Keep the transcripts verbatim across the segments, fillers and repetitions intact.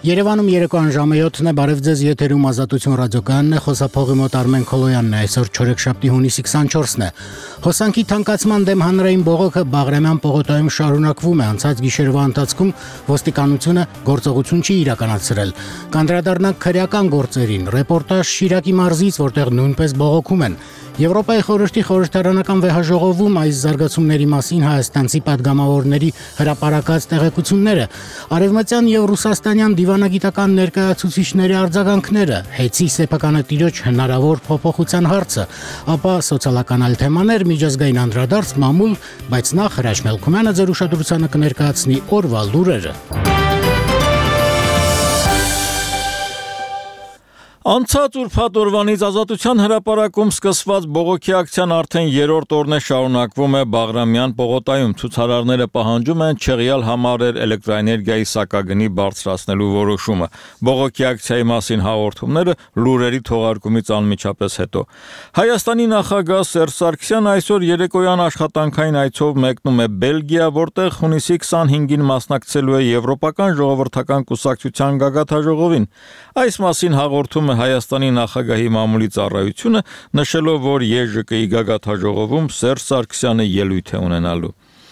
Երևանում երեկոյան ժամը յոթն է, բարև ձեզ, եթերում Ազատություն ռադիոկայանն է, խոսափողի մոտ Արմեն Քոլոյանն է, այսօր չորեքշաբթի հունիսի քսանչորսն է։ Հոսանքի թանկացման դեմ հանրային բողոքը Բաղրամյան պողոտայում շարունակվում է, անցած գիշերվա ընթացքում ոստիկանությունը գործողություն չի իրականացրել։ Կանդրադառնանք քրեական գործերին, ռեպորտաժ Շիրակի մարզից, որտեղ նույնպես բողոքում են։ Եվրոպայի խորհրդի խորհրդարանական վեհաժողովում այս զարգացումների մասին հայաստանցի պատգամավորների հրապարակած տեղեկությունները, արևմտյան եւ ռուսաստանյան դիվանագիտական ներկայացուցիչների արձագանքները, հեծի սեփականատիրոջ հնարավոր փոփոխության հարցը, ապա սոցիալական այլ թեմաներ, միջազգային անդրադարձ, մամուլ, բայց նախ Հրաչ Մելքումյանը ձեր ուշադրությանը կներկայացնի օրվա լուրերը։ Անցած ուրբաթ օրվանից Ազատության հրապարակում սկսված բողոքի ակցիան արդեն երրորդ օրն է շարունակվում է Բաղրամյան պողոտայում։ Ցուցարարները պահանջում են չեղյալ համարեր էլեկտրաէներգիայի սակագնի բարձրացնելու որոշումը։ Բողոքի ակցիայի մասին հաղորդումները լուրերի թողարկումից անմիջապես հետո։ Հայաստանի նախագահ Սերժ Սարգսյանը այսօր երեկոյան աշխատանքային այցով մեկնում է Բելգիա, որտեղ հունիսի քսանհինգին մասնակցելու է Եվրոպական ժողովրդական կուսակցության գագաթնաժողովին։ Այս մասին հաղորդում Հայաստանի նախագահի մամուլի ծառայությունը, նշելով, որ ԵԺԿ-ի գագաթնաժողովում Սերժ Սարգսյանը ելույթ է ունենալու։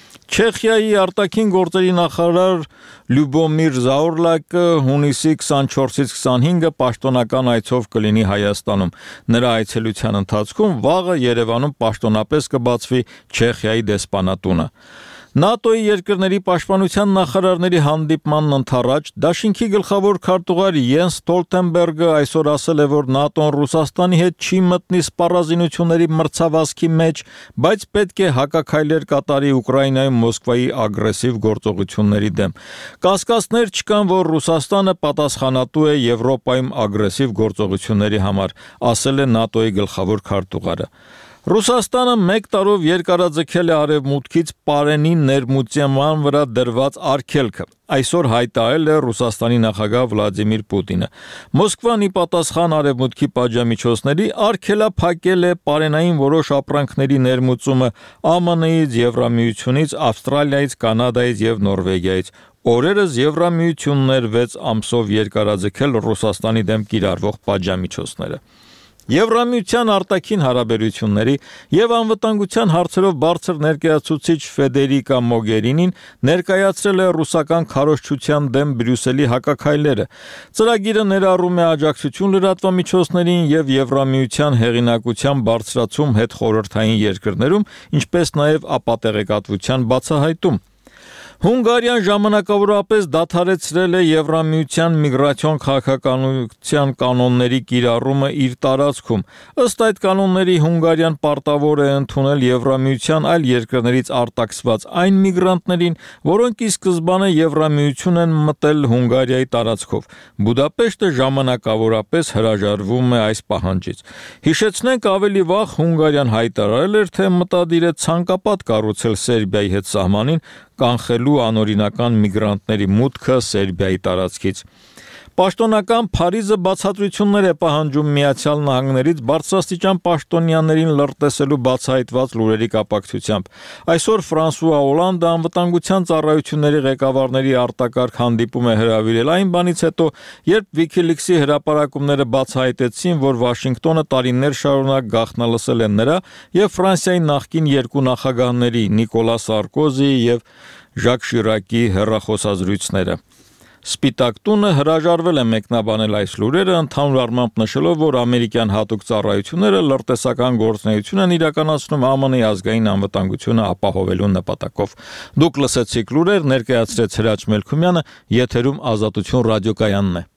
Չեխիայի արտաքին գործերի նախարար Լյուբոմիր Զաուրլակը հունիսի քսանչորսից քսանհինգը պաշտոնական այցով կլինի Հայաստանում։ Նրա այցելության ընթացքում վաղը Երևանում պաշտոնապես կբացվի Չեխիայի դեսպանատունը։ ՆԱՏՕ-ի երկրների պաշտպանության նախարարների հանդիպմանն ընթառաջ դաշինքի գլխավոր քարտուղար Յենս Ստոլտենբերգը այսօր ասել է, որ ՆԱՏՕ-ն Ռուսաստանի հետ չի մտնի սպառազինությունների մրցավազքի մեջ, բայց պետք է հակաքայլեր կատարի Ուկրաինայում Մոսկվայի ագրեսիվ գործողությունների դեմ։ Կասկածներ չկան, որ Ռուսաստանը պատասխանատու է Եվրոպայում ագրեսիվ գործողությունների համար, ասել է ՆԱՏՕ-ի գլխավոր քարտուղարը։ Ռուսաստանը մեկ տարով երկարաձգել է արևմուտքից Պարենի ներմուծման վրա դրված արգելքը։ Այսօր հայտարարել է Ռուսաստանի նախագահ Վլադիմիր Պուտինը։ Մոսկվան ի պատասխան արևմուտքի պատժամիջոցների արգելափակել է Պարենային որոշ ապրանքների ներմուծումը ԱՄՆ-ից, Եվրամիությունից, Ավստրալիայից, Կանադայից եւ Նորվեգիայից։ Օրերս Եվրամիությունն էր վեց ամսով երկարաձգել Ռուսաստանի դեմ կիրառվող պատժամիջոցները։ Եվրամիության արտաքին հարաբերությունների եւ անվտանգության հարցերով բարձր ներկայացուցիչ Ֆեդերիկա Մոգերինին ներկայացրել է ռուսական քարոզչության դեմ Բրյուսելի հակաքայլերը։ Ծրագիրը ներառում է աջակցություն լրատվամիջոցներին եւ Եվրամիության հեղինակության բարձրացում հետխորհրդային երկրներում, ինչպես նաեւ ապատեղեկատվության բացահայտում։ Հունգարիան ժամանակավորապես դադարեցրել է Եվրամիության միգրացիոն քաղաքականության կանոնների կիրառումը իր տարածքում։ Ըստ այդ կանոնների Հունգարիան պարտավոր է ընդունել Եվրամիության այլ երկրներից արտաքսված այն միգրանտներին, որոնք ի սկզբանե Եվրամիություն են մտել Հունգարիայի տարածքով։ Բուդապեշտը ժամանակավորապես հրաժարվում է այս պահանջից։ Հիշեցնենք, ավելի վաղ Հունգարիան հայտարարել էր, թե մտադիր է ցանկապատ կառուցել Սերբիայի հետ սահմանին, կանխելու անօրինական միգրանտների մուտքը Սերբիայի տարածքից։ Պաշտոնական Փարիզը բացատրություններ է պահանջում Միացյալ Նահանգներից բարձրաստիճան պաշտոնյաներին լրտեսելու բացահայտված լուրերի կապակցությամբ։ Այսօր Ֆրանսուଆ Օլանդը անվտանգության ծառայությունների ղեկավարների արտակարգ հանդիպում է հրավիրել այն բանից հետո, երբ WikiLeaks-ի հրապարակումները բացահայտեցին, որ Վաշինգտոնը տարիներ շարունակ գաղտնալսել է նրա եւ Ֆրանսիայի նախկին երկու նախագահների Նիկոլա Սարկոզիի եւ Ժակ Շիրակի հեռախոսազրույցները։ Սպիտակ տունը հրաժարվել է մեկնաբանել այս լուրերը, ընդհանուր առմամբ նշելով, որ ամերիկյան հատուկ ծառայությունները լրտեսական գործունեություն են իրականացնում ԱՄՆ-ի ազգային անվտանգությունը ապահովելու նպատակով։ Դուք լսեցիք լուրեր, ներկայացրեց Հրաչ Մելքումյանը, եթերում Ազատություն ռադիոկայանն է։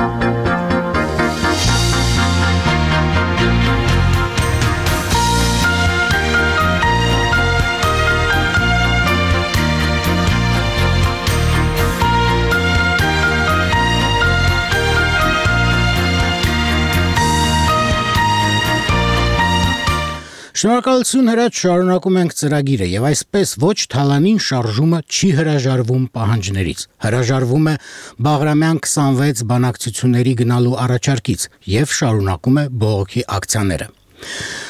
Շնորհակալություն Հրաչ, շարունակում ենք ծրագիրը եւ այսպես ոչ թալանին շարժումը չի հրաժարվում պահանջներից։ Հրաժարվում է Բաղրամյան քսանվեց բանակցությունների գնալու առաջարկից եւ շարունակում է բողոքի ակցիաները։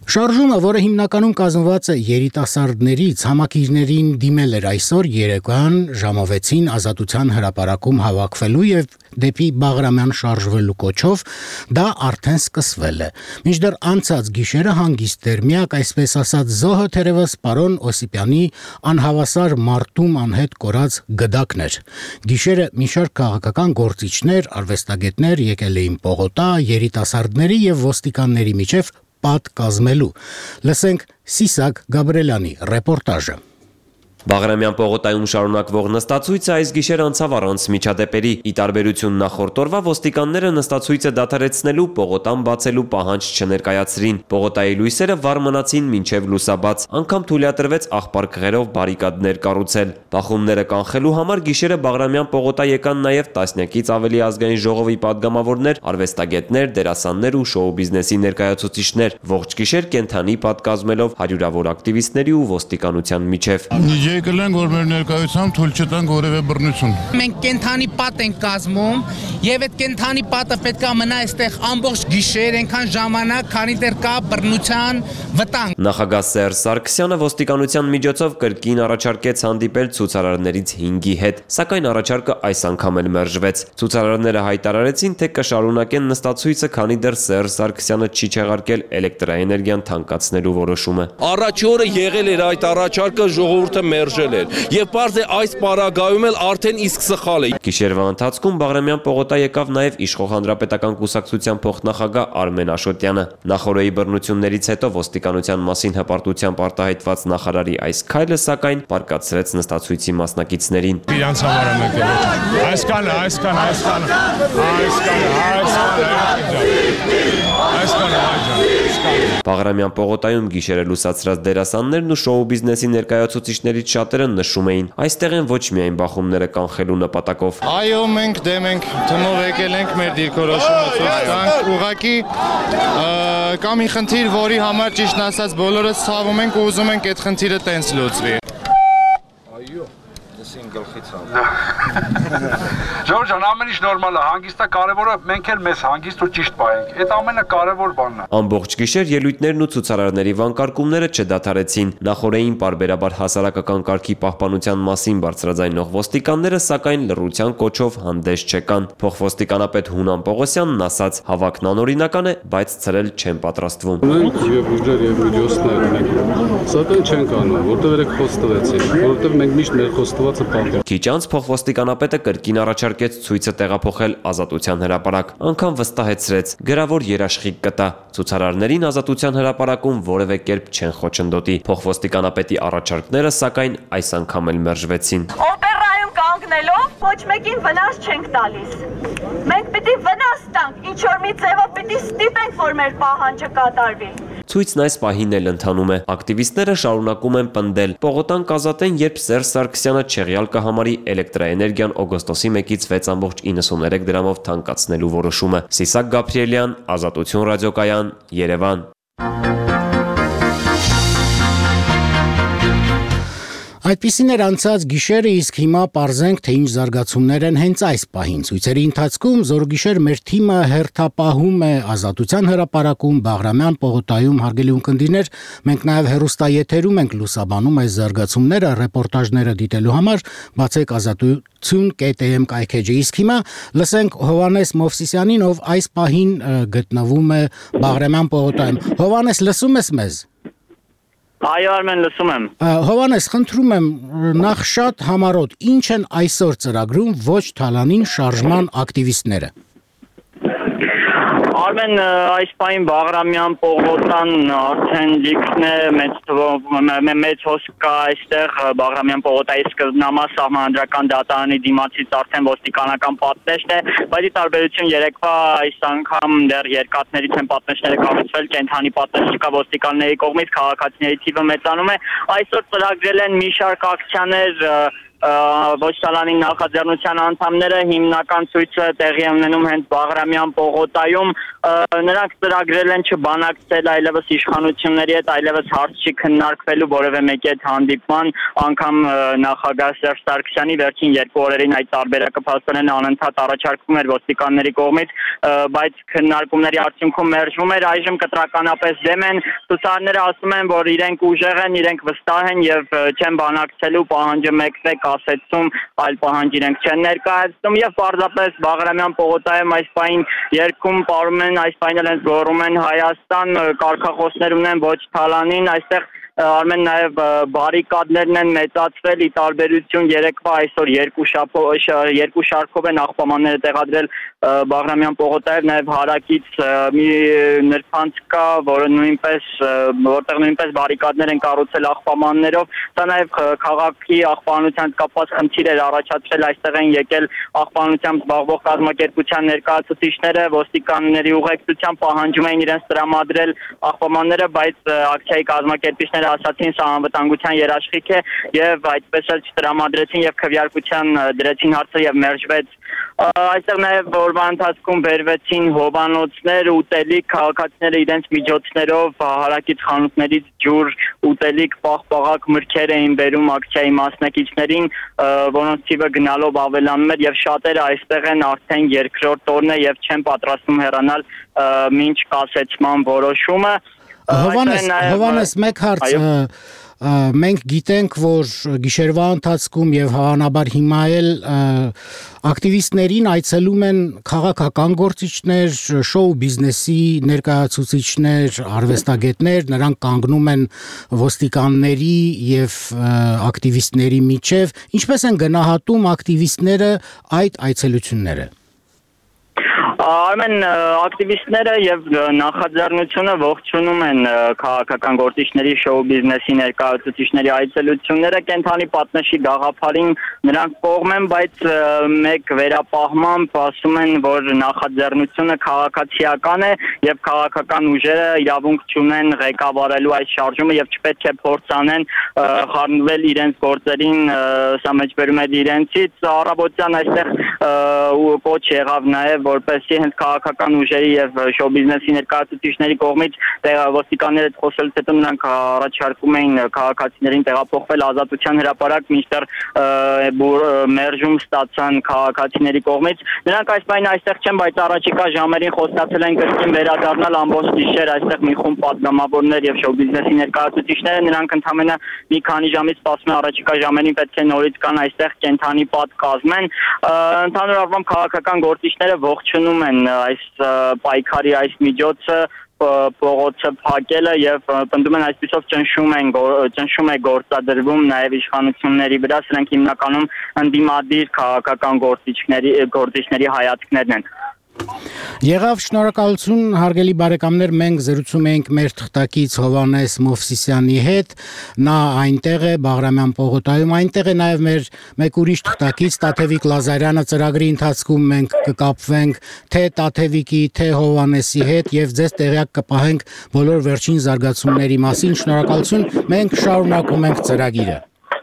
Շարժումը, որը հիմնականում կազմված է երիտասարդներից, համակիրներին դիմել էր այսօր երեկոյան ժամավեցին Ազատության հրապարակում հավաքվելու եւ դեպի Բաղրամյան շարժվելու կոչով, դա արդեն սկսվել է։ Մինչդեռ անցած գիշերը հանգիստ էր միակ, այսպես ասած, զոհը թերևս պարոն Օսիպյանի անհավասար մարտում անհետ կորած գդակն էր։ Գիշերը մի շարք քաղաքական գործիչներ, արվեստագետներ եկել էին Պողոտա, երիտասարդների եւ ոստիկանների միջև պատ կազմելու։ Լսենք Սիսակ Գաբրելյանի ռեպորտաժը։ Բաղրամյան պողոտայում շարունակվող նստացույցը այս գիշեր անցավ առանց միջադեպերի։ Ի տարբերություն նախորդ օրվա, ոստիկանները նստացույցը դադարեցնելու, Պողոտան բացելու պահանջ չներկայացրին։ Պողոտայի լույսերը վառ մնացին մինչև լուսաբաց, անգամ թույլատրվեց աղբար քղերով բարիկադներ կառուցել։ Բախումները կանխելու համար գիշերը Բաղրամյան պողոտա եկան նաև տասնյակից ավելի ազգային ժողովի падգամավորներ, արվեստագետներ, դերասաններ ու շոու բիզնեսի ներկայացուցիչներ։ Ողջ գիշեր կենթանի պատկազմելով հարյուրավոր ակտիվիստների ու ոստիկանության միջև։ Եկել ենք, որ մեր ներկայությամբ թույլ չտանք որևէ բռնություն։ Մենք կենթանի պատ ենք կազմում եւ այդ կենթանի պատը պետք է մնա այստեղ ամբողջ գիշեր, այնքան ժամանակ, քանի դեռ կա բռնության վտանգ։ Նախագահ Սերժ Սարգսյանը ոստիկանության միջոցով կրկին առաջարկեց հանդիպել ցուցարարներից հինգի հետ, սակայն առաջարկը այս անգամ էլ մերժվեց։ Ցուցարարները հայտարարեցին, թե կշարունակեն նստացույցը, քանի դեռ Սերժ Սարգսյանը չի չեղարկել էլեկտրաէներգիան թանկացնելու որոշումը։ Առաջի օրը եղել էր այդ առաջարկը, ժողովուրդը մերժել էր եւ պարզ է այս պարագայում էլ արդեն իսկ սխալ է։ Գիշերվա ընթացքում Բաղրամյան պողոտա եկավ նաեւ Իշխող հանրապետական կուսակցության փոխնախագահ Արմեն Աշոտյանը։ Նախորոյի բռնություններից հետո ոստիկանության մասին հպարտությամբ արտահայտված նախարարի այս քայլը սակայն բարկացրեց նստացույցի մասնակիցներին։ Իրանց համար եմ եկել։ Այսքան, այսքան, այսքան, այսքան, այսքան։ Բաղրամյան պողոտայում գիշերը լուսացրած դերասաններն ու շոու բիզնեսի ներկայացուցիչներից շատերը նշում էին, այստեղ են ոչ միայն բախումները կանխելու նպատակով։ Այո, մենք դեմ ենք, թմով եկել ենք մեր դիրքորոշումը ցույց տանք, ուղղակի կա մի խնդիր, որի համար ճիշտն ասած բոլորս ցավում ենք ու ուզում ենք այդ խնդիրը տենց լուծվի։ Այո, դեսին գլխից Ժորժ ջան, ամեն ինչ նորմալ է, հանգիստը կարևորը մենք էլ մեզ հանգիստ ու ճիշտ պահենք։ Այդ ամենը կարևոր բանն է։ Ամբողջ գիշեր ելույթներն ու ցուցարարների վանկարկումները չդադարեցին։ Նախորդային պարբերաբար հասարակական կարգի պահպանության մասին բարձրաձայնող ոստիկանները սակայն լռության կոչով հանդես չեկան։ Փոխոստիկանապետ Հունան Պողոսյանն ասաց, հավաքն անօրինական է, բայց ցրել չեն պատրաստվում։ Մենք եւ ուժեր եւ միջոցներ ունենք, սակայն չենք անում, որտեղ երեք խոստվեցին, որտեղ մենք միշտ մեր խոստվածը պահում։ Քիչ անց փոխոստիկանապետը կրկին առաջարկեց ցույցը տեղափոխել Ազատության հրապարակ, անգամ վստահեցրեց, գրավոր երաշխիք կտա։ Ցուցարարներին Ազատության հրապարակում որևէ կերպ չեն խոչընդոտի։ Փոխոստիկանապետի առաջարկները սակայն այս անգամ էլ մերժվեցին։ Օպերայում կանգնելով ոչ մեկին վնաս չենք տալիս։ Մենք պիտի վնաս տանք, ինչ որ մի ձևով պիտի ստիպենք, որ մեր պահանջը կատարվի։ Ցույցն այս պահին էլ ընթանում է։ Ակտիվիստները շարունակում են պնդել։ Պողոտան կազատեն, երբ Սերժ Սարգսյանը չեղյալ կհամարի էլեկտրաէներգիան օգոստոսի մեկից վեց կόμμα իննսուններեք դրամով թանկացնելու որոշումը։ Սիսակ Գաբրիելյան, Ազատություն ռադիոկայան, Երևան։ Այդպիսին էր անցած գիշերը, իսկ հիմա պարզենք, թե ինչ զարգացումներ են հենց այս պահին։ Ցույցերի ընթացքում զորգիշեր մեր թիմը հերթապահում է Ազատության հրապարակում, Բաղրամյան պողոտայում, հարգելի ունկնդիրներ, մենք նաև հեռուստաեթերում ենք լուսաբանում այս զարգացումները, ռեպորտաժները դիտելու համար, բացեք ազատություն կետ էմ կայքեջը։ Իսկ հիմա լսենք Հովհաննես Մովսիսյանին, ով այս պահին գտնվում է Բաղրամյան պողոտայում։ Հովհաննես, լսում ես մեզ։ Այո, Արմեն, լսում եմ։ Հովհաննես, խնդրում եմ, նախ շատ համառոտ, ինչ են այսօր ծրագրում ոչ թալանին շարժման ակտիվիստները։ Արմեն, այս պահին Բաղրամյան պողոտան արդեն լիքն է, մեծ հոսք կա այստեղ Բաղրամյան պողոտայի սկզբնամաս սահմանադրական դատարանի դիմացից արդեն ոստիկանական պատնեշտ է, բայց ի տարբերություն երեկվա այս անգամ դեռ երկաթներից են պատնեշտները կառուցվել, կենթանի պատնեշտ չկա ոստիկանների կողմից, քաղաքացիների թիվը մեծանում է։ Այսօր ծրագրել են մի շարք ակցիաներ ոչ թալանի նախաձեռնության անդամները, հիմնական ցույցը տեղի ունենում հենց Բաղրամյան պողոտայում, նրանք ծրագրել են չբանակցել այլևս իշխանությունների հետ, այլևս հարց չի քննարկվելու որևէ մեկի հետ հանդիպման, անգամ նախագահ Սերժ Սարգսյանի վերջին երկու օրերին այդ տարբերակը փաստորեն անընդհատ առաջարկվում էր ոստիկանների կողմից, բայց քննարկումների արդյունքում մերժվում էր, այժմ կտրականապես դեմ են, ցուցարարները ասում են, որ իրենք ուժեղ են, իրենք վստահ են եւ չեն բանակցելու, պահանջը մեկն է, կասեցում, այլ պահանջ իրենք չեն ներկայացնում եւ պարզապես Բաղրամյան պողոտայում այս պահին երկում պարում են, այս պահին էլ հենց գոռում են Հայաստան, կարգախոսներ ունեն ոչ թալանին, այստեղ Արմեն նաև բարիկադներն են մեծացվել ի տարբերություն երեկվա այսօր երկու երկու շարքով են աղբամանները տեղադրել Բաղրամյան պողոտայով նաև հարակից մի նրբանց կա, որը նույնպես որտեղ նույնպես բարիկադներ են կառուցել աղբամաններով, սա նաև քաղաքի աղբանության կապված խնդիր էր առաջացրել, այստեղ են եկել աղբանությամբ զբաղվող կազմակերպության ներկայացուցիչները, ոստիկանների ուղեկցությամբ պահանջում էին իրենց տրամադրել աղբամանները, բայց ակցիայի կազմակերպիչները ասացին սա անվտանգության երաշխիք է եւ այդպես էլ չտրամադրեցին եւ քվեարկության դրեցին հարցը եւ մերժվեց այստեղ նաեւ օրվա ընթացքում բերվեցին հովանոցներ, ուտելիք, քաղաքացիները իրենց միջոցներով հարակից խանութներից ջուր, ուտելիք, պաղպաղակ մրգեր էին բերում ակցիայի մասնակիցներին, որոնց թիվը գնալով ավելանում էր եւ շատերը այստեղ են արդեն երկրորդ օրն է եւ չեն պատրաստվում հեռանալ մինչ կասեցման որոշումը Հովանես, Հովանես, մեկ հարց, մենք գիտենք, որ գիշերվա ընթացքում եւ հավանաբար հիմա էլ ակտիվիստներին այցելում են քաղաքական գործիչներ, շոու բիզնեսի ներկայացուցիչներ, արվեստագետներ, նրանք կանգնում են ոստիկանների եւ ակտիվիստների միջև, ինչպես են գնահատում ակտիվիստները այդ այցելությունները Արմեն ակտիվիստները եւ նախաձեռնությունը ողջունում են քաղաքական գործիչների շոու բիզնեսի ներկայացուցիչների այցելությունները կենթանի պատնեշի գաղափարին նրանք կողմ են, բայց մեկ վերապահմամբ ասում են, որ նախաձեռնությունը քաղաքացիական է եւ քաղաքական ուժերը իրավունք չունեն ղեկավարելու այս շարժումը եւ չպետք է փորձանեն խառնվել իրենց գործերին, սա մեջբերում է իրենցից առավոտյան այստեղ կոչ եղավ նաեւ որպես հենց քաղաքական ուժերի եւ շոու բիզնեսի ներկայացուցիչների կողմից ոստիկանները խոսելուց հետո նրանք առաջարկում էին քաղաքացիներին տեղափոխվել ազատության հրապարակ, մինչդեռ մերժում ստացան քաղաքացիների կողմից։ Նրանք այս պահին այստեղ չեն, բայց առաջիկա ժամերին խոստացել են կրկին վերադառնալ ամբողջ գիշեր այստեղ մի խումբ պատգամավորներ եւ շոու բիզնեսի ներկայացուցիչները, նրանք ընդամենը մի քանի ժամից սպասում են առաջիկա ժամերին պետք է նորից կան այստեղ կենթանի պատ կազմեն։ Ընդհանուր առմամբ քաղաքական գործիչները ողջունում են այս պայքարի այս միջոցը փողոցը փակելը եւ պնդում են այսպիսով ճնշում են ճնշում է գործադրվում նաեւ իշխանությունների վրա, սրանք հիմնականում ընդդիմադիր քաղաքական գործիչների գործիչների հայացքներն են։ Եղավ, շնորհակալություն, հարգելի բարեկամներ, մենք զրուցում էինք մեր թղթակից Հովանես Մովսիսյանի հետ, նա այնտեղ է Բաղրամյան պողոտայում, այնտեղ է նաև մեր մեկ ուրիշ թղթակից Տաթևիկ Լազարյանը, ծրագրի ընթացքում մենք կկապվենք թե Տաթևիկի, թե Հովանեսի հետ եւ ձեզ տեղյակ կպահենք բոլոր վերջին զարգացումների մասին, շնորհակալություն, մենք շարունակում ենք ծրագիրը։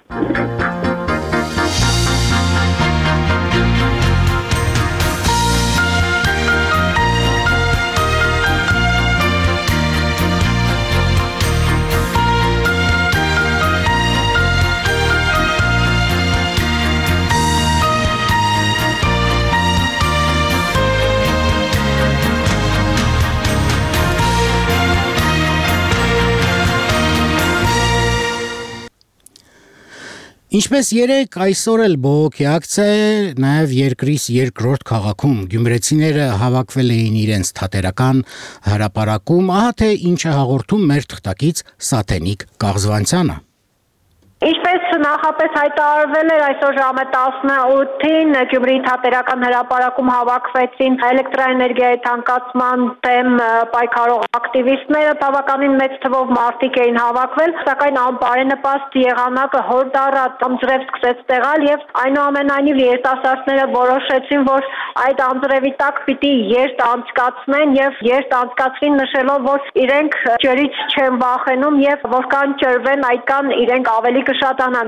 Ինչպես երեք այսօր էլ բողոքի ակցիա է նաև երկրիս երկրորդ քաղաքում գյումրեցիները հավաքվել էին իրենց թատերական հրապարակում, ահա թե ինչ է հաղորդում մեր թղթակից Սաթենիկ Կաղզվանցյանը։ Ինչպես նախապես հայտարարվել էր այսօր ժամը տասնութին Գյումրիի թատերական հրապարակում հավաքվեցին էլեկտրաէներգիայի թանկացման դեմ պայքարող ակտիվիստները, բավականին մեծ թվով մարդիկ էին հավաքվել, սակայն անբարենպաստ եղանակը հորդառատ անձրև սկսեց տեղալ եւ այնուամենայնիվ երիտասարդները որոշեցին, որ այդ անձրևի տակ պիտի երթ անցկացնեն եւ երթ անցկացրին նշելով, որ իրենք ջրից չեն վախենում եւ որքան ջրվեն, այդքան իրենք ավելի կշատանան։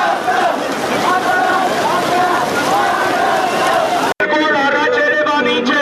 Առաջ Երևանի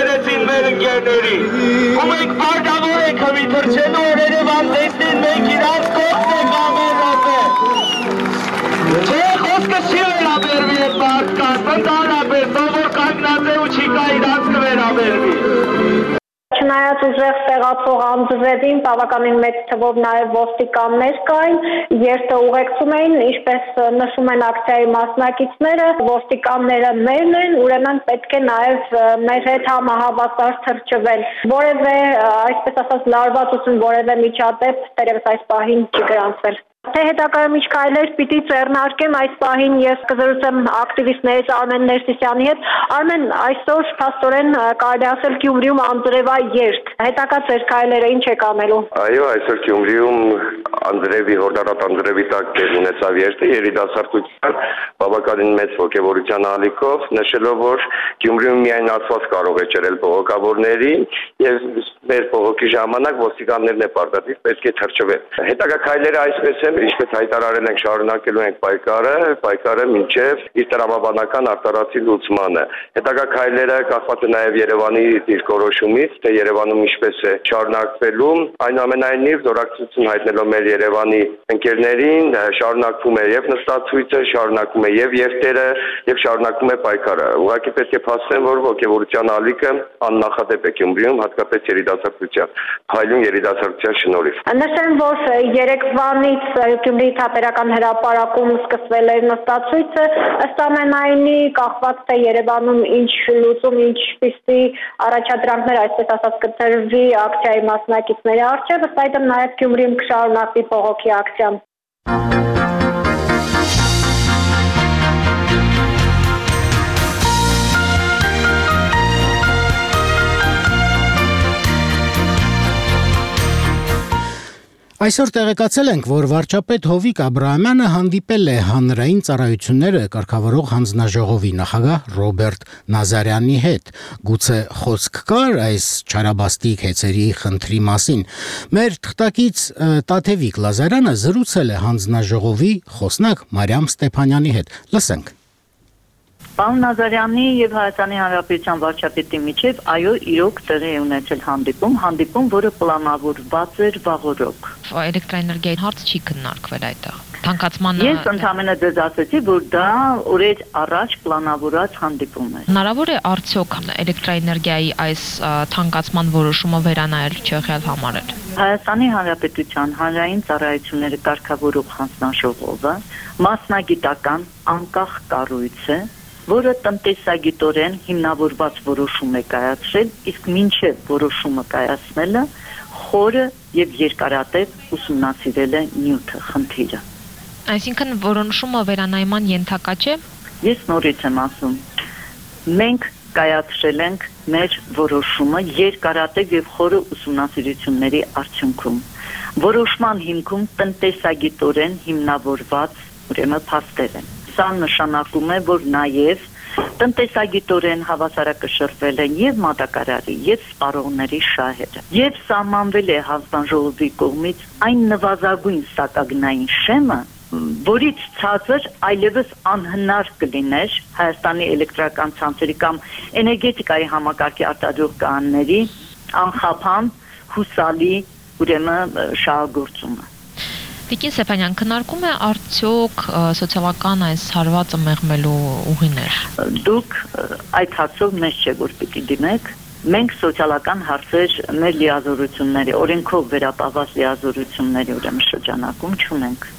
վերաբերվի այդ մարդկանց, ընդհանրապես, ով որ կանգնած է ու չի կա իրանց կվերաբերվի։ Չնայած ուժեղ տեղացող անձրևին բավականին մեծ թվով նաև ոստիկաններ կային, երթը ուղեկցում էին, ինչպես նշում են ակցիայի մասնակիցները, ոստիկանները մերն են, ուրեմն պետք է նաև մեր հետ համահավասար թրջվել։ Որևէ, այսպես ասած, լարվածություն, որևէ միջադեպ դեռևս այս պահին չի գրանցվել։ Թե հետագայում ինչ քայլեր պիտի ձեռնարկեմ, այս պահին ես կզրուցեմ ակտիվիստներից Արմեն Ներսիսյանի հետ։ Արմեն, այսօր փաստորեն կարելի ասել Գյումրիում անձրևա երթ։ Հետագա ձեր քայլերը ինչ եք անելու։ Այո, այսօր Գյումրիում անձրևի հորդառատ անձրևի տակ տեղ ունեցավ երթը երիտասարդության բավականին մեծ ոգևորության ալիքով, նշելով, որ Գյումրիում միայն ասված կարող է ճրել բողոքավորներին եւ մեր բողոքի ժամանակ ոստիկաններն է պարտադիր պետք է թրջվել։ Հետագա քայլերը այսպես են, ինչպես հայտարարել ենք, շարունակելու ենք պայքարը, պայքարը մինչև իր տրամաբանական արտարացի լուծմանը։ Հետագա քայլերը կախված է նաև Երևանի դիրքորոշումից, թե Երևանում ինչպես է շարունակվելու, այնուամենայնիվ զորակցություն հայտնելով մեր Երևանի ընկերներին, շարունակվում է եւ նստացույցը, շարունակվում է եւ երթերը եւ շարունակվում է պայքարը։ Ուղղակի պետք է փաստեն, որ ոգևորության ալիքը աննախադեպ է Գյումրիում, հատկապես երիտասարդության, հայլուն երիտասարդության շնորհիվ։ Նշեմ, որ Երևանից Գյումրիի թատերական հրապարակում սկսվել էր նստացույցը, ըստ ամենայնի կախված թե Երևանում ինչ լուծում, ինչպիսի առաջադրանքներ, այսպես ասած, կտրվի ակցիայի մասնակիցների առջև, ըստ այդմ նաև Գյումրիում կշարունակվի բողոքի ակցիան։ Այսօր տեղեկացել ենք, որ վարչապետ Հովիկ Աբրահամյանը հանդիպել է հանրային ծառայությունները կարգավորող հանձնաժողովի նախագահ Ռոբերտ Նազարյանի հետ։ Գուցե խոսք կար այս չարաբաստիկ հեծերի խնդրի մասին։ Մեր թղթակից Տաթևիկ Լազարյանը զրուցել է հանձնաժողովի խոսնակ Մարիամ Ստեփանյանի հետ։ Լսենք։ Պարոն Նազարյանի եւ Հայաստանի Հանրապետության վարչապետի միջև այո իրոք տեղի է ունեցել հանդիպում, հանդիպում, որը պլանավորված էր վաղօրոք։ Էլեկտրոէներգիայի հարց չի քննարկվել այդտեղ։ Թանկացմանը Ես ընդհանրապես դες ասացի, որ դա օրեր առաջ պլանավորած հանդիպում է։ Հնարավոր է արդյոք էլեկտրոէներգիայի այս թանկացման որոշումը վերանայել Չեխիալ համարել։ Հայաստանի Հանրապետության հանրային ծառայությունները կարգավորող հանձնաժողովը մասնագիտական անկախ կառույց է, որը տնտեսագիտորեն հիմնավորված որոշում է կայացրել, իսկ մինչև որոշումը կայացնելը խորը եւ երկարատև ուսումնասիրել է նյութը, խնդիրը։ Այսինքն որոշումը վերանայման ենթակա չէ։ Ես նորից եմ ասում, մենք կայացրել ենք մեր որոշումը երկարատև եւ խորը ուսումնասիրությունների արդյունքում։ Որոշման հիմքում տնտեսագիտորեն հիմնավորված ուրեմն փաստեր են։ Սա նշանակում է, որ նաև տնտեսագիտորեն հավասարակշռվել են եւ մատակարարի, եւ սպառողների շահերը։ Եվ սահմանվել է հանձնաժողովի կողմից այն նվազագույն սակագնային շեմը, որից ցածր այլևս անհնար կլիներ Հայաստանի էլեկտրական ցանցերի կամ էներգետիկայի համակարգի արտադրող կայանների անխափան հուսալի ուրեմն շահագործումը։ Տիկին Ստեփանյան, քննարկում է արդյոք սոցիալական այս հարվածը մեղմելու ուղիներ։ Դուք այդ հարցով մեզ չէ որ պիտի դիմեք։ Մենք սոցիալական հարցեր մեր լիազորությունների, օրենքով վերապահված լիազորությունների ուրեմն շրջանակում չունենք։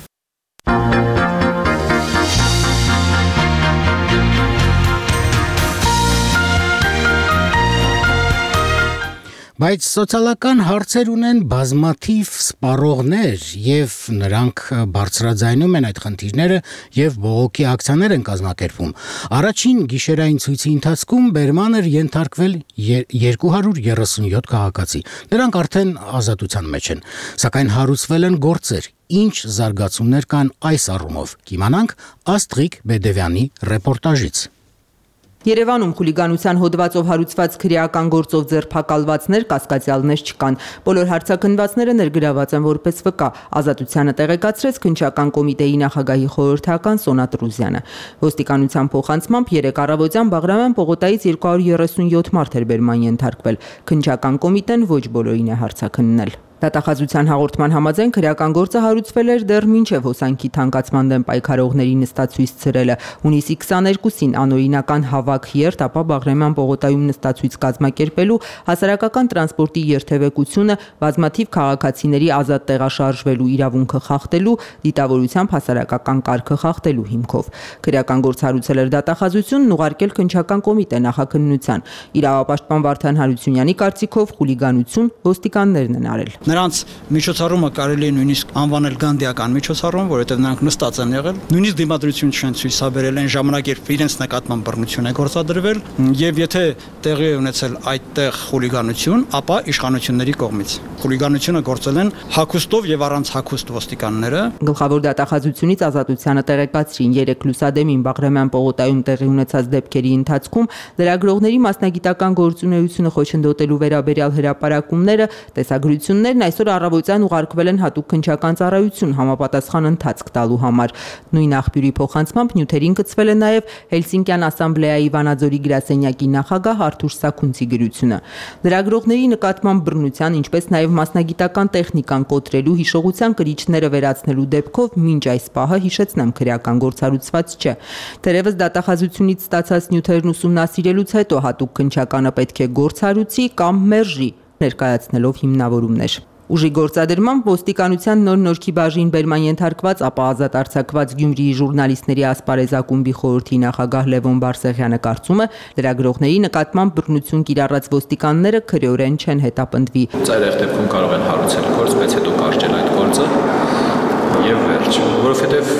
Բայց սոցիալական հարցեր ունեն բազմաթիվ սպառողներ եւ նրանք բարձրաձայնում են այդ խնդիրները եւ բողոքի ակցիաներ են կազմակերպում։ Առաջին գիշերային ցույցի ընթացքում բերման էր ենթարկվել երկու հարյուր երեսունյոթ քաղաքացի։ Նրանք արդեն ազատության մեջ են, սակայն հարուցվել են գործեր։ Ինչ զարգացումներ կան այս առումով։ Կիմանանք Աստղիկ Բեդևյանի ռեպորտաժից։ Երևանում խուլիգանության հոդվածով հարուցված քրեական գործով ձերբակալվածներ, կասկածյալներ չկան։ Բոլոր հարցաքննվածները ներգրաված են որպես վկա։ Ազատությանը տեղեկացրեց քննչական կոմիտեի նախագահի խորհրդական Սոնա Տրուզյանը։ Ոստիկանության փոխանցմամբ երեկ առավոտյան Բաղրամյան պողոտայից երկու հարյուր երեսունյոթ մարդ էր բերման ենթարկվել։ Քննչական կոմիտեն ոչ բոլորին է հարցաքննել։ Դատախազության հաղորդման համաձայն քրեական գործը հարուցվել էր դեռ մինչև հոսանքի թանկացման դեմ պայքարողների նստացույց ցրելը։ Հունիսի քսաներկուսին անօրինական հավաք երթ, ապա Բաղրամյան պողոտայում նստացույց կազմակերպելու, հասարակական տրանսպորտի երթևեկությունը, բազմաթիվ քաղաքացիների ազատ տեղաշարժվելու իրավունքը խախտելու, դիտավորությամբ հասարակական կարգը խախտելու հիմքով։ Քրեական գործ հարուցել էր դատախազությունն, ուղարկել քննչական կոմիտե նախաքննության։ Իրավապաշտպան Վարդան Հարությունյանի կարծիքով խուլիգանություն ոստիկաններն են արել։ Նրանց միջոցառումը կարելի է նույնիսկ անվանել գանդիական միջոցառում, որովհետև նրանք նստած են եղել, նույնիսկ դիմադրություն չեն ցույցաբերել այն ժամանակ, երբ իրենց նկատմամբ բռնություն է գործադրվել, եւ եթե տեղի է ունեցել այդտեղ խուլիգանություն, ապա իշխանությունների կողմից։ Խուլիգանությունը գործել են հագուստով եւ առանց հագուստ ոստիկանները։ Գլխավոր դատախազությունից ազատությանը տեղեկացրին երեք լուսադեմին Բաղրամյան պողոտայում տեղի ունեցած դեպքերի ընթացքում լրագրողների մասնագիտական գործունեությունը խոչընդոտելու վերաբերյալ հրապարակումները, տեսագրություններն այսօր առավոտյան ուղարկվել են հատուկ քննչական ծառայություն համապատասխան ընթացք տալու համար։ Նույն աղբյուրի փոխանցմամբ նյութերին գծվել է նաև Հելսինկյան ասամբլեայի Վանաձորի գրասենյակի նախագահ Արթուր Սաքունցի գրությունը։ Լրագրողների նկատմամբ բռնության, ինչպես նաև մասնագիտական տեխնիկան կոտրելու, հիշողության կրիչները վերացնելու դեպքով մինչ այս պահը հիշեցնեմ քրեական գործ հարուցված չէ։ Թերևս դատախազությունից ստացած նյութերն ուսումնասիրելուց հետո հատուկ քննչականը պետք է գործ հարուցի կամ մերժի, ներկայացնելով հիմնավորումներ։ Ուժի գործադրմամբ ոստիկանության նոր նորքի բաժին բերման ենթարկված, ապա ազատ արձակված Գյումրիի ժուրնալիստների ասպարեզ ակումբի խորհրդի նախագահ Լևոն Բարսեղյանը կարծում է, լրագրողների նկատմամբ բռնություն կիրառած ոստիկանները քրեորեն չեն հետապնդվի։ Ծայրահեղ դեպքում կարող են հարուցել գործ, բայց հետո կարճել այդ գործը եւ վերջ, որովհետեւ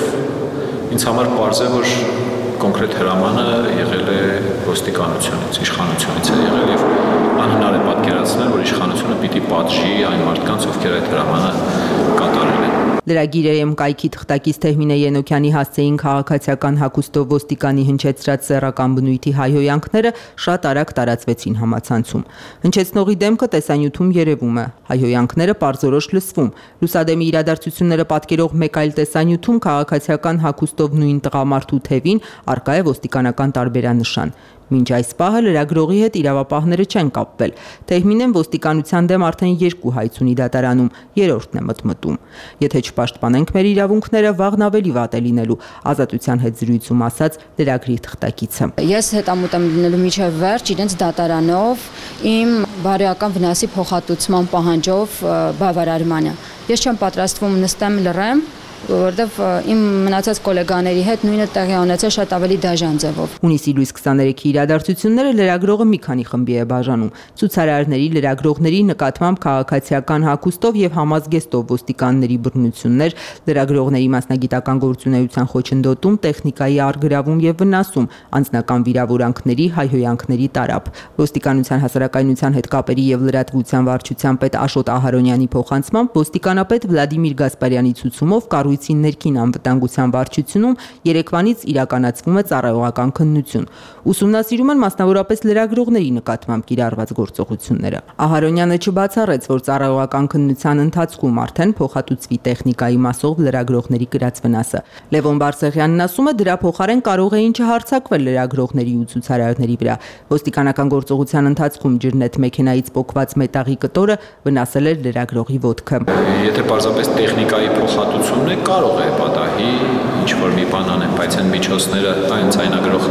ինձ համար պարզ է, որ կոնկրետ հրամանը եղել է ոստիկանությունից, իշխանությունից է եղել եւ անհնար է պատկերացնել, որ իշխանությունը պիտի պատժի այն մարդկանց, ովքեր այդ հրամանը կատարել են։ Լրագիրայեմ կայքի թղթակից Թեհմինե Ենոքյանի հասցեին քաղաքացիական հագուստով ոստիկանի հնչեցրած սեռական բնույթի հայհոյանքները շատ արագ տարածվեցին համացանցում։ Հնչեցնողի դեմքը տեսանյութում երևում է, հայհոյանքները պարզորոշ լսվում։ Լուսադեմի իրադարձությունները պատկերող մեկ այլ տեսանյութում քաղաքացիական հագուստով նույն տղամարդու թևին արկա է ոստիկանական տարբերանշան։ Մինչ այս պահը լրագրողի հետ իրավապահները չեն կապվել։ Թեհմինեն ոստիկանության դեմ արդեն երկու հայց ունի դատարանում, երրորդն է մտմտում։ Եթե չպաշտպանենք մեր իրավունքները, վաղն ավելի վատ է լինելու, ազատության հետ զրույցում ասաց լրագրի թղթակիցը։ Ես հետամուտ եմ լինելու միջև վերջ իրենց դատարանով իմ բարոյական վնասի փոխհատուցման պահանջով բավարարմանը։ Ես չեմ պատրաստվում նստեմ լռեմ, որովհետև իմ մնացած գոլեգաների հետ նույնը տեղի ունեցել շատ ավելի դաժան ձևով։ Հունիսի լույս քսաներեքի իրադարձությունները լրագրողը մի քանի խմբի է բաժանում։ Ցուցարարների, լրագրողների նկատմամբ քաղաքացիական հագուստով եւ համազգեստով ոստիկանների բռնություններ, լրագրողների մասնագիտական գործունեության խոչընդոտում, տեխնիկայի առգրավում եւ վնասում, անձնական վիրավորանքների, հայհոյանքների տարափ։ Ոստիկանության հասարակայնության հետ կապերի եւ լրատվության վարչության պետ Աշոտ Ահարոնյանի փոխանցմամբ ոստիկանապետ Վլադիմիր Գասպարյանի ցուցումով կառույցի ներքին անվտանգության վարչությունում երեկվանից իրականացվում է ծառայողական քննություն։ Ուսումնասիրում են մասնավորապես լրագրողների նկատմամբ կիրառված գործողությունները։ Ահարոնյանը չբացառեց, որ ծառայողական քննության ընթացքում արդեն փոխհատուցվի տեխնիկայի մասով լրագրողների կրած վնասը։ Լևոն Բարսեղյանն ասում է, դրա փոխարեն կարող էին չհարձակվել լրագրողների ու ցուցարարների վրա։ Ոստիկանական գործողության ընթացքում ջրնետ մեքենայից պոկված մետաղի կտորը վնասել էր լրագրողի ոտքը։ Եթե պարզապես տեխնիկայի փոխհատուցումն է, կարող է պատահի ինչ որ մի բան անեն, բայց այն միջոցները, այն ցայնագրող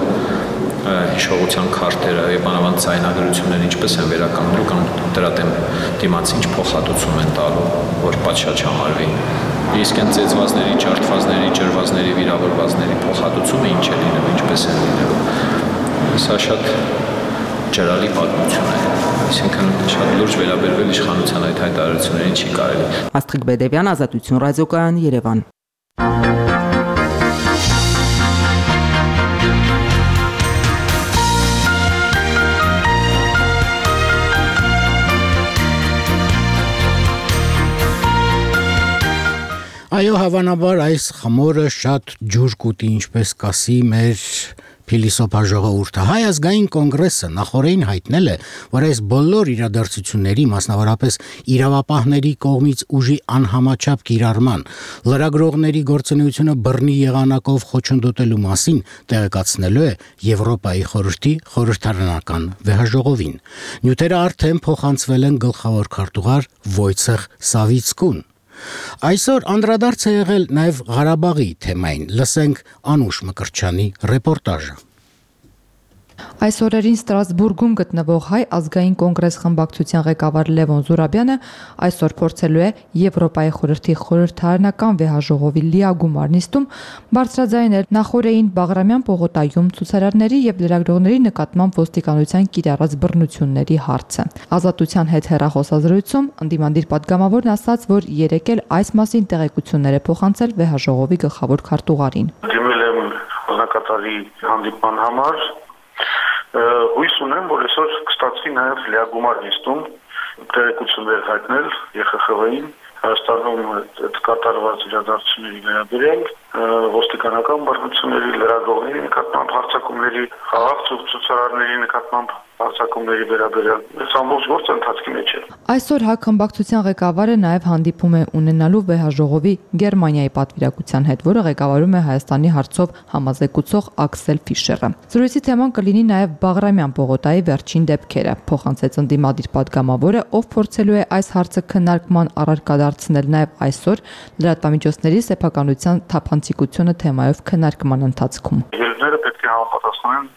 հիշողության քարտերը եւ բանավանդ ցայնագրությունները ինչպես են վերականգնելու կամ դրա դեմ դիմաց ինչ փոխհատուցում են տալու, որ պատշաճ համարվի։ Իսկ այն ծեծվածների, ջարդվածների, ջրվածների, վիրավորվածների փոխհատուցումը ինչ է լինելու, ինչպես է լինելու։ Սա շատ ջրալի պատմություն է։ Այսինքն շատ լուրջ վերաբերվել իշխանության այդ հայտարարություններին չի կարելի։ Աստղիկ Բեդևյան, Ազատություն ռադիոկայան, Երևան։ Այո, հավանաբար այս խմորը շատ ջուր կուտի, ինչպես կասի մեր Փիլիսոփա Հայ ազգային կոնգրեսը նախորդին հայտնել է, որ այս բոլոր իրադարձությունների, մասնավորապես իրավապահների կողմից ուժի անհամաչափ կիրառման, լրագրողների գործունեությունը բռնի եղանակով խոչընդոտելու մասին տեղեկացնելու է Եվրոպայի խորհրդի խորհրդարանական վեհաժողովին։ Նյութերը արդեն փոխանցվել են գլխավոր քարտուղար Վոյցեխ Սավիցկուն։ Այսօր անդրադարձ է եղել նաև Ղարաբաղի թեմային։ Լսենք Անուշ Մկրտչյանի ռեպորտաժը։ Այս օրերին Ստրասբուրգում գտնվող Հայ ազգային կոնգրես խմբակցության ղեկավար Լևոն Զուրաբյանը այսօր փորձելու է Եվրոպայի խորհրդի խորհրդարանական վեհաժողովի լիագումար նիստում բարձրաձայնել նախորդին Բաղրամյան պողոտայում ցուցարարների եւ լրագրողների նկատմամբ ոստիկանության կիրառած բռնությունների հարցը։ Ազատության հետ հեռախոսազրույցում ընդդիմադիր պատգամավորն ասաց, որ երեկ էլ այս մասին տեղեկություններ է փոխանցել վեհաժողովի գլխավոր քարտուղարին։ Դիմել եմ օնակատարի հանդիպման համար հույս ունեմ, որ այսօր կստացվի նաև լիագումար նիստում տեղեկություններ հայտնել Ե Խ Խ V-ին Հայաստանում այդ կատարված իրադարձությունների վերաբերյալ ոստիկանական բռնությունների, լրագրողների նկատմամբ հարձակումների, խաղաղ ցուցարարների նկատմամբ հարձակումների վերաբերյալ այս ամբողջ գործը ընթացքի մեջ է։ Այսօր ՀԱԿ խմբակցության ղեկավարը նաև հանդիպում է ունենալու վեհաժողովի Գերմանիայի պատվիրակության հետ, որը ղեկավարում է Հայաստանի հարցով համազեկուցող Աքսել Ֆիշերը։ Զրույցի թեման կլինի նաև Բաղրամյան պողոտայի վերջին դեպքերը, փոխանցեց ընդդիմադիր պատգամավորը, ով փորձելու է այս հարցը քննարկման առարկա դարձնել նաև այսօր լրատվամիջոցների սեփականության թափանցիկությունը թեմայով քննարկման ընթացքում։ Ելույթները պետք է համապատասխանեն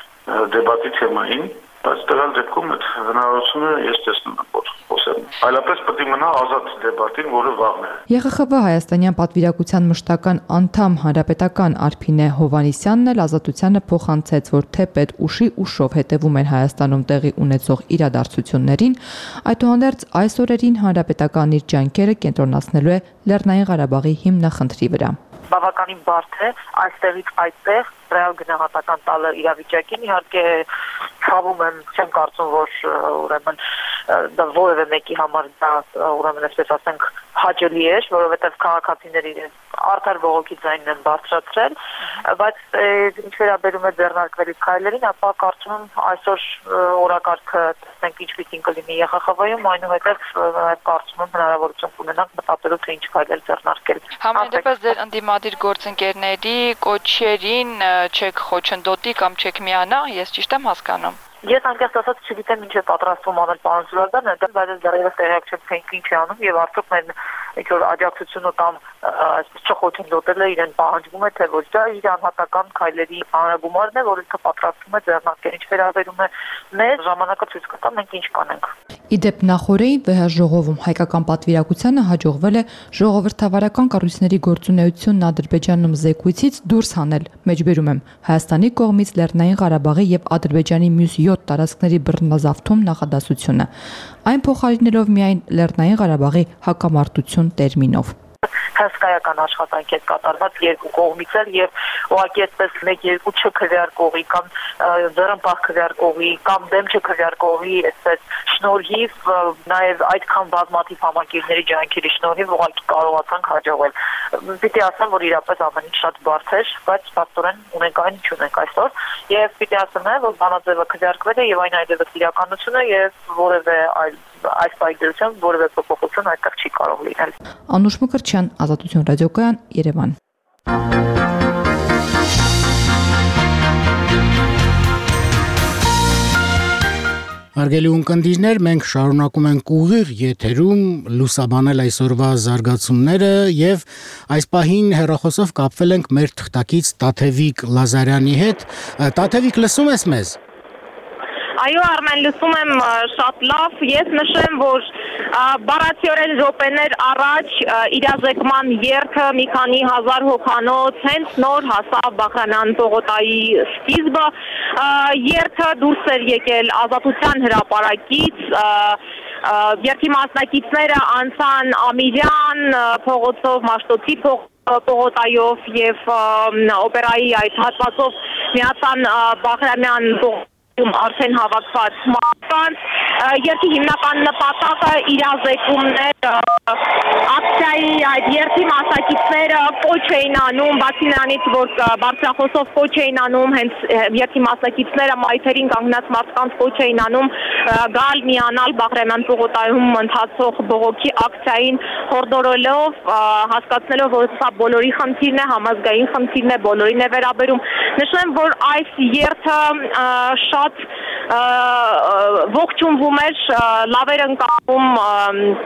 դեբատի թեմային, բայց տվյալ դեպքում այդ հնարավորությունը ես տեսնում եմ, որ խոսեմ։ Այլապես պետք է մնա ազատ դեբատին, որը վաղն է։ Ե Խ Խ V Հայաստանյան պատվիրակության մշտական անդամ հանրապետական Արփինե Հովանիսյանն էլ Ազատությանը փոխանցեց, որ թեպետ ուշի ուշով հետևում են Հայաստանում տեղի ունեցող իրադարձություններին, այդուհանդերձ այս օրերին հանրապետական իր ջանքերը կենտրոնացնելու է Լեռնային Ղարաբաղի հիմնախնդրի վրա։ Բավականին բարդ է այստեղից այդտեղ ռեալ գնահատական տալը իրավիճակին, իհարկե ցավում եմ, չեմ կարծում, որ ուրեմն դա որևէ մեկի համար դա ուրեմն այսպես ասենք հաճելի էր, որովհետև քաղաքացիների արդար բողոքի ձայնն են բարձրացրել, բայց ինչ վերաբերում է ձեռնարկվելիք քայլերին, ապա կարծում եմ այսօր օրակարգը տեսնենք ինչպիսին կլինի Ե Խ Խ V-ում, այնուհետև կարծում եմ հնարավորություն կունենանք մտածելու թե ինչ քայլեր ձեռնարկել։ Համենայնդեպս ձեր ընդդիմադիր գործընկերների կոչերին չեք խոչընդոտի կամ չեք միանա, ես ճիշտ եմ հասկանում։ Ես անկեղծ ասած չգիտեմ ինչ է պատրաստվում անել պարոն Զուրաբյանը, բայց ես դեռևս տեղյակ չեմ, թե ինչ է անում եւ արդյոք մեր ինչ որ աջակցությունը կամ այսպես չխոչընդոտել է իրեն պահանջվում է, թե ոչ, դա իր անհատական քայլերի հանրագումարն է, որ ինքը պատրաստվում է ձեռնարկել, ինչ վերաբերում է մեր ժամանակը ցույց կտա մենք ինչ կանենք։ Իդեպ նախորդին վեհաժողովում հայկական պատվիրակությանը հաջողվել է ժողովրդավարական կառույցների գործունեությունն Ադրբեջանում զեկույցից դուրս հանել, մեջբերում եմ, Հայաստանի կողմից Լեռնային Ղարաբաղի եւ Ադրբեջանի մյուս յոթ տարածքների բռնազավթում նախադասությունը, այն փոխարինելով միայն Լեռնային Ղարաբաղի հակամարտություն տերմինով։ Հսկայական աշխատանք է կատարված երկու կողմից էլ եւ ուղղակի այսպես մեկ-երկու չքվեարկողի կամ ձեռնպահ քվեարկողի կամ դեմ չքվեարկողի այսպես շնորհիվ նաեւ այդքան բազմաթիվ համակիրների ջանքերի շնորհիվ ուղղակի կարողացանք հաջողել։ Պիտի ասեմ, որ իրապես ամեն ինչ շատ բարդ էր, բայց փաստորեն ունենք այն ինչ ունենք այսօր եւ պիտի ասեմ նաեւ, որ բանաձևը քվեարկվել է եւ այն այդպես իրականություն է եւ որևէ այլ այս պայքարությամբ որևէ փոփոխություն այդտեղ չի կարող լինել։ Անուշ Մկրտչյան, Ազատություն ռադիոկայան, Երևան։ Հարգելի ունկնդիրներ, մենք շարունակում ենք ուղիղ եթերում լուսաբանել այսօրվա զարգացումները եւ այս պահին հեռախոսով կապվել ենք մեր թղթակից Տաթևիկ Լազարյանի հետ։ Տաթևիկ, լսում ես մեզ։ Այո, Արմեն, լսում եմ շատ լավ։ Ես նշեմ, որ բառացիորեն րոպեներ առաջ իրազեկման երթը մի քանի հազար հոգանոց հենց նոր հասավ Բաղրամյան պողոտայի սկիզբը։ Երթը դուրս էր եկել Ազատության հրապարակից, երթի մասնակիցները անցան Ամիրյան փողոցով, Մաշտոցի պողոտայով եւ օպերայի այդ հատվածով միացան Բաղրամյան պողոտայում արդեն հավաքված մարդկանց, կանանց երթի հիմնական նպատակը իրազեկումներ ակցիայի այդ երթի մասնակիցները կոչ էին անում, բացի նրանից, որ բարձրախոսով կոչ էին անում, հենց երթի մասնակիցները մայթերին կանգնած մարդկանց կոչ էին անում գալ միանալ Բաղրամյան պողոտայում ընթացող բողոքի ակցիային հորդորելով, հասկացնելով, որ սա բոլորի խնդիրն է, համազգային խնդիրն է, բոլորին է վերաբերում։ Նշեմ, որ այս երթը շատ ողջունվում էր, լավ էր ընկալվում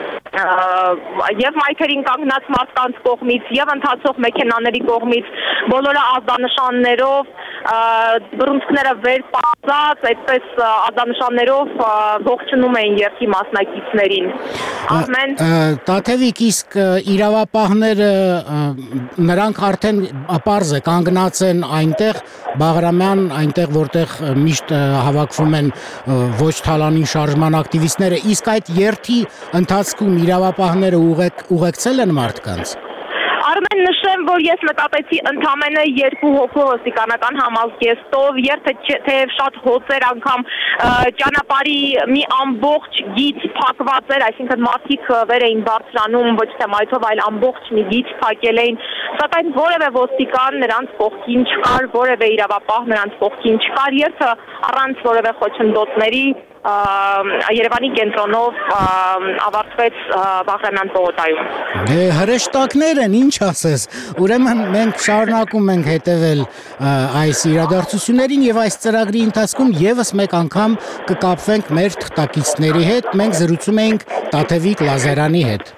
եւ մայթերին կանգնած մարդկանց կողմից եւ ընթացող մեքենաների կողմից, բոլորը ազդանշաններով, բռունցքները վեր պարզած, այդպես ազդանշաններով ողջունում էին երթի մասնակիցներին։ Ամեն Տաթևիկ, իսկ իրավապահները նրանք արդեն պարզ է կանգնած են այնտեղ Բաղրամյան, այնտեղ որտեղ միշտ հավաքվում են ոչ թալանին շարժման ակտիվիստները, իսկ այդ երթի ընթացքում իրավապահները ուղեկցել են մարդկանց։ Արմեն, նշեմ, որ ես նկատեցի ընդամենը երկու հոգու ոստիկանական համազգեստով, երթը թեև շատ հոծ էր, անգամ ճանապարհի մի ամբողջ գիծ փակված էր, այսինքն մարդիկ վեր էին բարձրանում ոչ թե մայթով, այլ ամբողջ մի գիծ փակել էին, սակայն որևէ ոստիկան նրանց կողքին չկար, որևէ իրավապահ նրանց կողքին չկար, երթը առանց որևէ խոչընդոտների Երևանի կենտրոնով ավարտվեց Բաղրամյան պողոտայում։ Դե հրեշտակներ են, ինչ ասես, ուրեմն մենք շարունակում ենք հետևել այս իրադարձություններին եւ այս ծրագրի ընթացքում եւս մեկ անգամ կկապվենք մեր թղթակիցների հետ, մենք զրուցում էինք Տաթևիկ Լազարյանի հետ։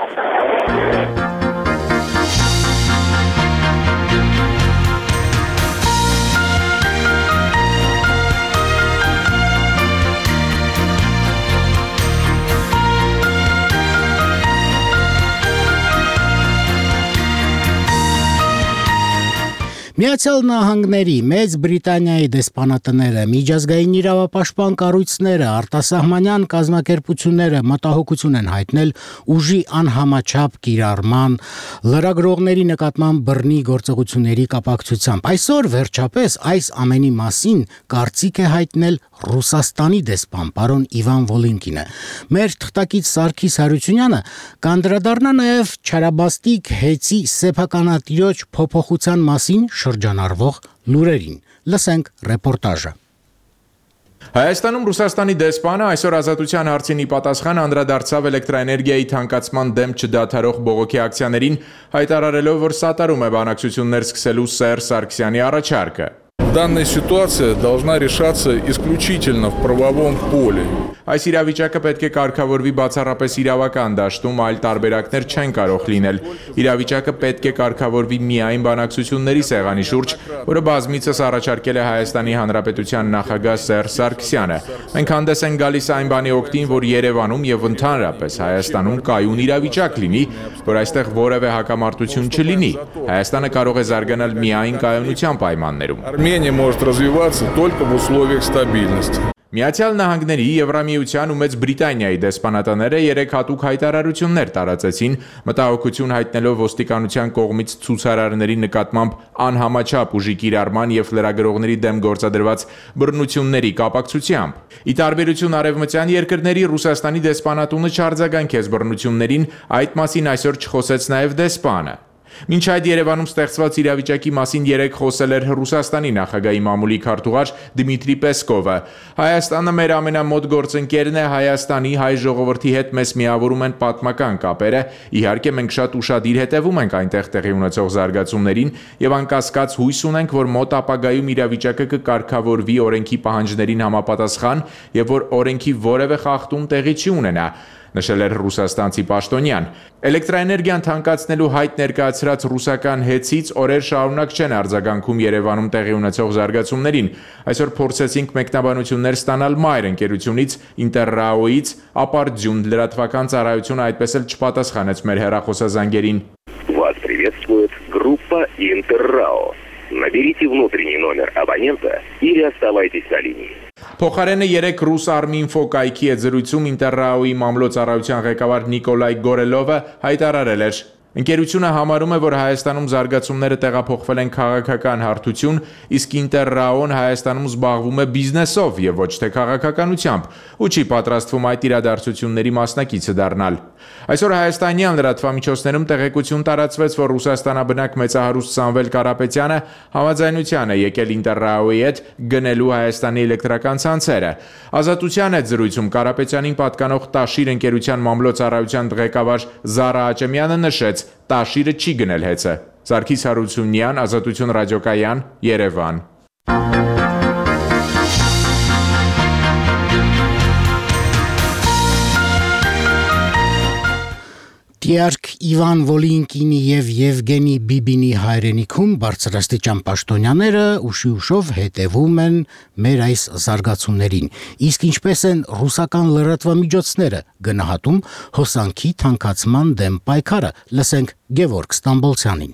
Միացյալ Նահանգների, Մեծ Բրիտանիայի դեսպանատները, միջազգային իրավապաշտպան կառույցները, արտասահմանյան կազմակերպությունները մտահոգություն են հայտնել ուժի անհամաչափ կիրառման, լրագրողների նկատմամբ բռնի գործողությունների կապակցությամբ։ Այսօր վերջապես այս ամենի մասին կարծիք է հայտնել Ռուսաստանի դեսպան պարոն Իվան Վոլինկինը։ Մեր թղթակից Սարգիս Հարությունյանը կանդրադառնա նաև Չարաբաստիկ հեծի սեփականատիրոջ փոփոխության մասին շրջանառվող լուրերին։ Լսենք ռեպորտաժը։ Հայաստանում Ռուսաստանի դեսպանը այսօր ազատության հարցին ի պատասխան անդրադարձավ էլեկտրաէներգիայի թանկացման դեմ չդադարող բողոքի ակցիաներին, հայտարարելով, որ սատարում է բանակցություններ սկսելու Սերժ Սարգսյանի առաջարկը։ Данная ситуация должна решаться исключительно в правовом поле. Այս իրավիճակը պետք է կարգավորվի բացառապես իրավական դաշտում, այլ տարբերակներ չեն կարող լինել։ Իրավիճակը պետք է կարգավորվի միայն բանակցությունների սեղանի շուրջ, որը բազմիցս առաջարկել է Հայաստանի Հանրապետության նախագահ Սերժ Սարգսյանը։ Մենք հանդես ենք գալիս այն բանի օգտին, որ Երևանում եւ ընդհանրապես Հայաստանում կայուն իրավիճակ լինի, որ այստեղ որևէ հակամարտություն չլինի։ Հայաստանը կարող է զարգանալ միայն կայունության պայմաններում։ Армения может развиваться только в условиях стабильности. Միացյալ Նահանգների, Եվրամիության ու Մեծ Բրիտանիայի դեսպանատները երեք հատուկ հայտարարություններ տարածեցին, մտահոգություն հայտնելով ոստիկանության կողմից ցուցարարների նկատմամբ անհամաչափ ուժի կիրառման եւ լրագրողների դեմ գործադրված բռնությունների կապակցությամբ։ Ի տարբերություն արևմտյան երկրների, Ռուսաստանի դեսպանատունը չարձագանքեց բռնություններին, այդ մասին այսօր չխոսեց նաեւ դեսպանը։ Մինչ այդ Երևանում ստեղծված իրավիճակի մասին երեք խոսել էր Ռուսաստանի նախագահի մամուլի քարտուղար Դմիտրի Պեսկովը։ Հայաստանը մեր ամենամոտ գործընկերն է, Հայաստանի հայ ժողովրդի հետ մեզ միավորում են պատմական կապերը, իհարկե մենք շատ ուշադիր հետևում ենք այնտեղ տեղի ունեցող զարգացումներին եւ անկասկած հույս ունենք, որ մոտ ապագայում իրավիճակը կկարգավորվի օրենքի պահանջներին համապատասխան եւ որ օրենքի որևէ խախտում տեղի չի ունենա, նշել էր ռուսաստանցի պաշտոնյան։ Էլեկտրաէներգիան թանկացնելու հայտ ներկայացրած ռուսական հեծից օրեր շարունակ չեն արձագանքում Երևանում տեղի ունեցող զարգացումներին։ Այսօր փորձեցինք մեկնաբանություններ ստանալ Մայր ընկերությունից, Ինտերրաոից, Ապարդյուն լրատվական ծառայությունը այդպես էլ չպատասխանեց մեր հեռախոսազանգերին։ Вас приветствует группа Интеррао. Наберите внутренний номер абонента или оставайтесь на линии. Փոխարենը երեք ռուս Arminfo կայքի հետ զրույցում Ինտերրաոյի մամլոյցարայության ղեկավար Նիկոլայ Գորելովը հայտարարել էր. Ընկերությունը համարում է, որ Հայաստանում զարգացումները տեղափոխվել են քաղաքական հարթություն, իսկ Ինտերրաոն Հայաստանում զբաղվում է բիզնեսով եւ ոչ թե քաղաքականությամբ, ու չի պատրաստվում այդ իրադարձությունների մասնակիցը դառնալ։ Այսօր հայաստանյան լրատվամիջոցներում տեղեկություն տարածվեց, որ Ռուսաստանաբնակ մեծահարուստ Սամվել Կարապետյանը համաձայնության է եկել Ինտերրաոյի հետ գնելու Հայաստանի էլեկտրական ցանցերը։ Ազատության հետ զրույցում Կարապետյանին պատկանող Տաշիր ընկերության մամլոյցարայության ղեկավար Զարա Աճեմյանը նշեց, Տաշիրը չի գնել հեծը։ Սարգիս Հարությունյան, Ազատություն ռադիոկայան, Երևան։ Տիարք Իվան Վոլինկինի եւ Եվգենի Բիբինի հայրենիքում բարձրաստիճան պաշտոնյաները ուշի ուշով հետևում են մեր այս զարգացումներին, իսկ ինչպես են ռուսական լրատվամիջոցները գնահատում հոսանքի թանկացման դեմ պայքարը, լսենք Գևորգ Ստամբոլցյանին։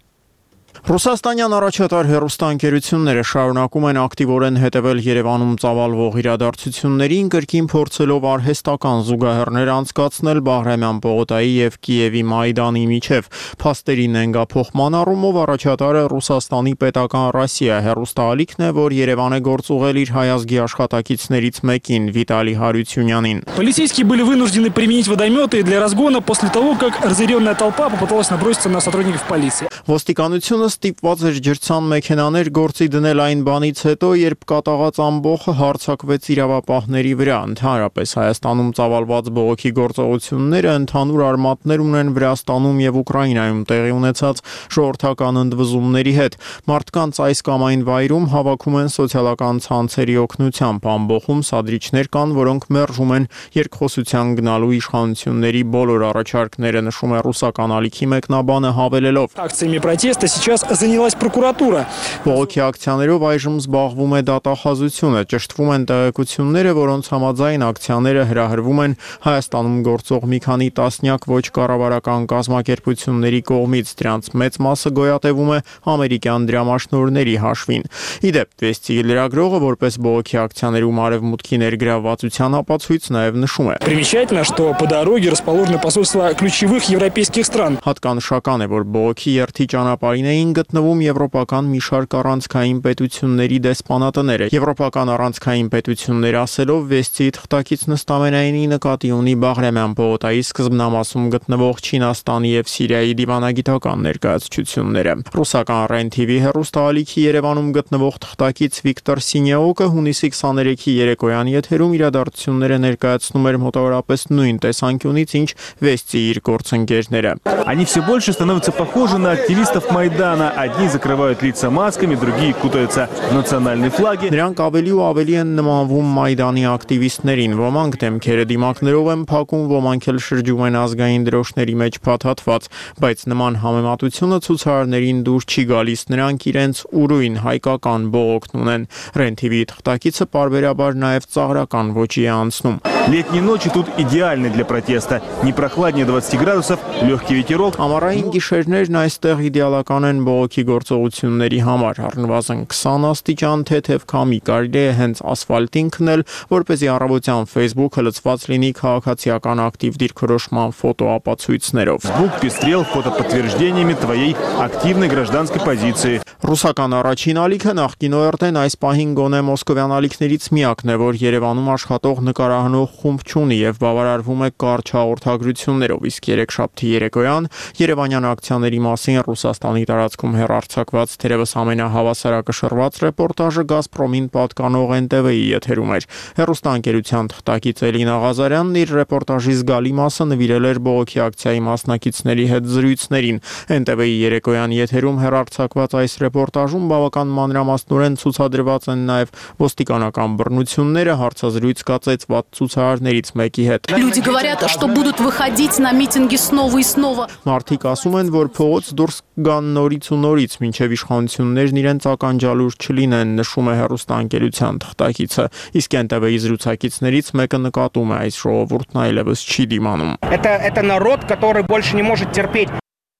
Ռուսաստանյան առաջատար հեռուստաընկերությունները շարունակում են ակտիվորեն հետևել Երևանում ծավալվող իրադարձություններին, կրկին փորձելով արհեստական զուգահեռներ անցկացնել Բաղրամյան պողոտայի եւ Կիևի Մայդանի միջև։ Փաստերի նենգափոխման առումով առաջատարը Ռուսաստանի պետական Ռոսիա հեռուստաալիքն է, որ Երևան է գործուղել իր հայազգի աշխատակիցներից մեկին Վիտալի Հարությունյանին։ Полицейские были вынуждены применить водометы для разгона после того, как разъяренная толпа попыталась наброситься на сотрудников полиции. Ոստիկանությունը ստիպված էր ջրցան մեքենաներ գործի դնել այն բանից հետո, երբ կատաղած ամբոխը հարձակվեց իրավապահների վրա։ Ընդհանրապես Հայաստանում ծավալված բողոքի գործողությունները ընդհանուր արմատներ ունեն Վրաստանում եւ Ուկրաինայում տեղի ունեցած ժողովրդական ընդվզումների հետ։ Մարդկանց այս կամ այն վայրում հավաքում են սոցիալական ցանցերի օգնությամբ, ամբոխում սադրիչներ կան, որոնք մերժում են երկխոսության գնալու իշխանությունների բոլոր առաջարկները, նշում է ռուսական ալիքի մեկնաբանը հավելելով. Акциями протеста сейчас занялась прокуратура. Բողոքի ակցիաներով այժմ զբաղվում է դատախազությունը, ճշտվում են տեղեկությունները, որոնց համաձայն ակցիաները հրահրվում են Հայաստանում գործող մի քանի տասնյակ ոչ կառավարական կազմակերպությունների կողմից, դրանց մեծ մասը գոյատևում է ամերիկյան դրամաշնորհների հաշվին։ Իդեպ, Վեստի լրագրողը որպես բողոքի ակցիաներում արևմուտքի ներգրավվածության ապացույց նաև նշում է. Примечательно, что по дороге расположены посольства ключевых европейских стран. Հատկանշական է, որ բողոքի երթի ճանապարհին էին գտնվում եվրոպական մի շարք առանցքային պետությունների դեսպանատները։ Եվրոպական առանցքային պետություններ ասելով Վեստի թղթակից նստամենայինի նկատի ունի Բաղրամյան պողոտայի սկզբնամասում գտնվող Չինաստանի եւ Սիրիայի դիվանագիտական ներկայացությունները։ Ռուսական Ռեն թի վի հեռուստաալիքի Երևանում գտնվող թղթակից Վիկտոր Սինյաոկը հունիսի քսաներեքի երեկոյան եթերում իրադարձությունները ներկայացնում էր մոտավորապես նույն տեսանկյունից, ինչ Վեստի իր գործընկերները։ Они все больше становятся похожи на активистов Майдана. Одни закрывают лица масками, другие кутаются в национальные флаги. Նրանք ավելի ու ավելի են նմանվում Մայդանի ակտիվիստներին, ոմանք դեմքերը դիմակներով են փակում, ոմանք էլ շրջում են ազգային դրոշների մեջ փաթաթված, բայց նման համեմատությունը ցուցարարներին դուր չի գալիս, նրանք իրենց ուրույն հայկական բողոքն ունեն։ Ռեն թի վի թղթակիցը պարբերաբար նաև ծաղրական ոճի է անցնում։ Летние ночи тут идеальны для протеста. Не прохладнее двадцати градусов, легкий ветерок. Ամառային գիշերներն այստեղ իդեալական են բողոքի գործողությունների համար, առնվազն քսան աստիճան թեթև քամի, կարելի է հենց ասֆալտին քնել, որպեսզի առավոտյան Facebook-ը լցված լինի քաղաքացիական ակտիվ դիրքորոշման ֆոտոապացույցներով։ Facebook пестрел фотоподтверждениями твоей активной гражданской позиции. Ռուսական առաջին ալիքը նախկին օ էր դեն այս պահին գոնե մոսկովյան ալիքներից միակն է, որ Երևանում աշխատող նկարահանող խումբ չունի եւ բավարարվում է կարճ հաղորդագրություններով, իսկ երեքշաբթի երեկոյան Երևանյան ակցիաների մասին Ռուսաստանի տարածքում հեռարձակված թերևս ամենահավասարակշռված ռեպորտաժը Գազպրոմին պատկանող Էն տե վի-ի եթերում էր։ Հեռուստաընկերության թղթակից Էլինա Ղազարյանն իր ռեպորտաժի զգալի մասը նվիրել էր բողոքի ակցիայի մասնակիցների հետ զրույցներին։ Էն տե վի-ի երեկոյան եթերում հեռարձակված այս ռեպորտաժում բավական մանրամասնորեն ցուցադրված են նաև ոստիկանական բռնությունները, հարցազրույց կացեցված ցուցարարներից մեկի հետ։ Люди говорят, что будут выходить на митинги снова и снова. Մարդիկ ասում են, որ փողոց դուրս կգան նորից ու նորից, մինչև իշխանություններն իրենց ականջալուր չլինեն, նշում է հեռուստաընկերության թղթակիցը։ Իսկ Էն տե վի-ի զրուցակիցներից մեկը նկատում է, այս ժողովուրդն այլևս չի димանում։ Это это народ, который больше не может терпеть.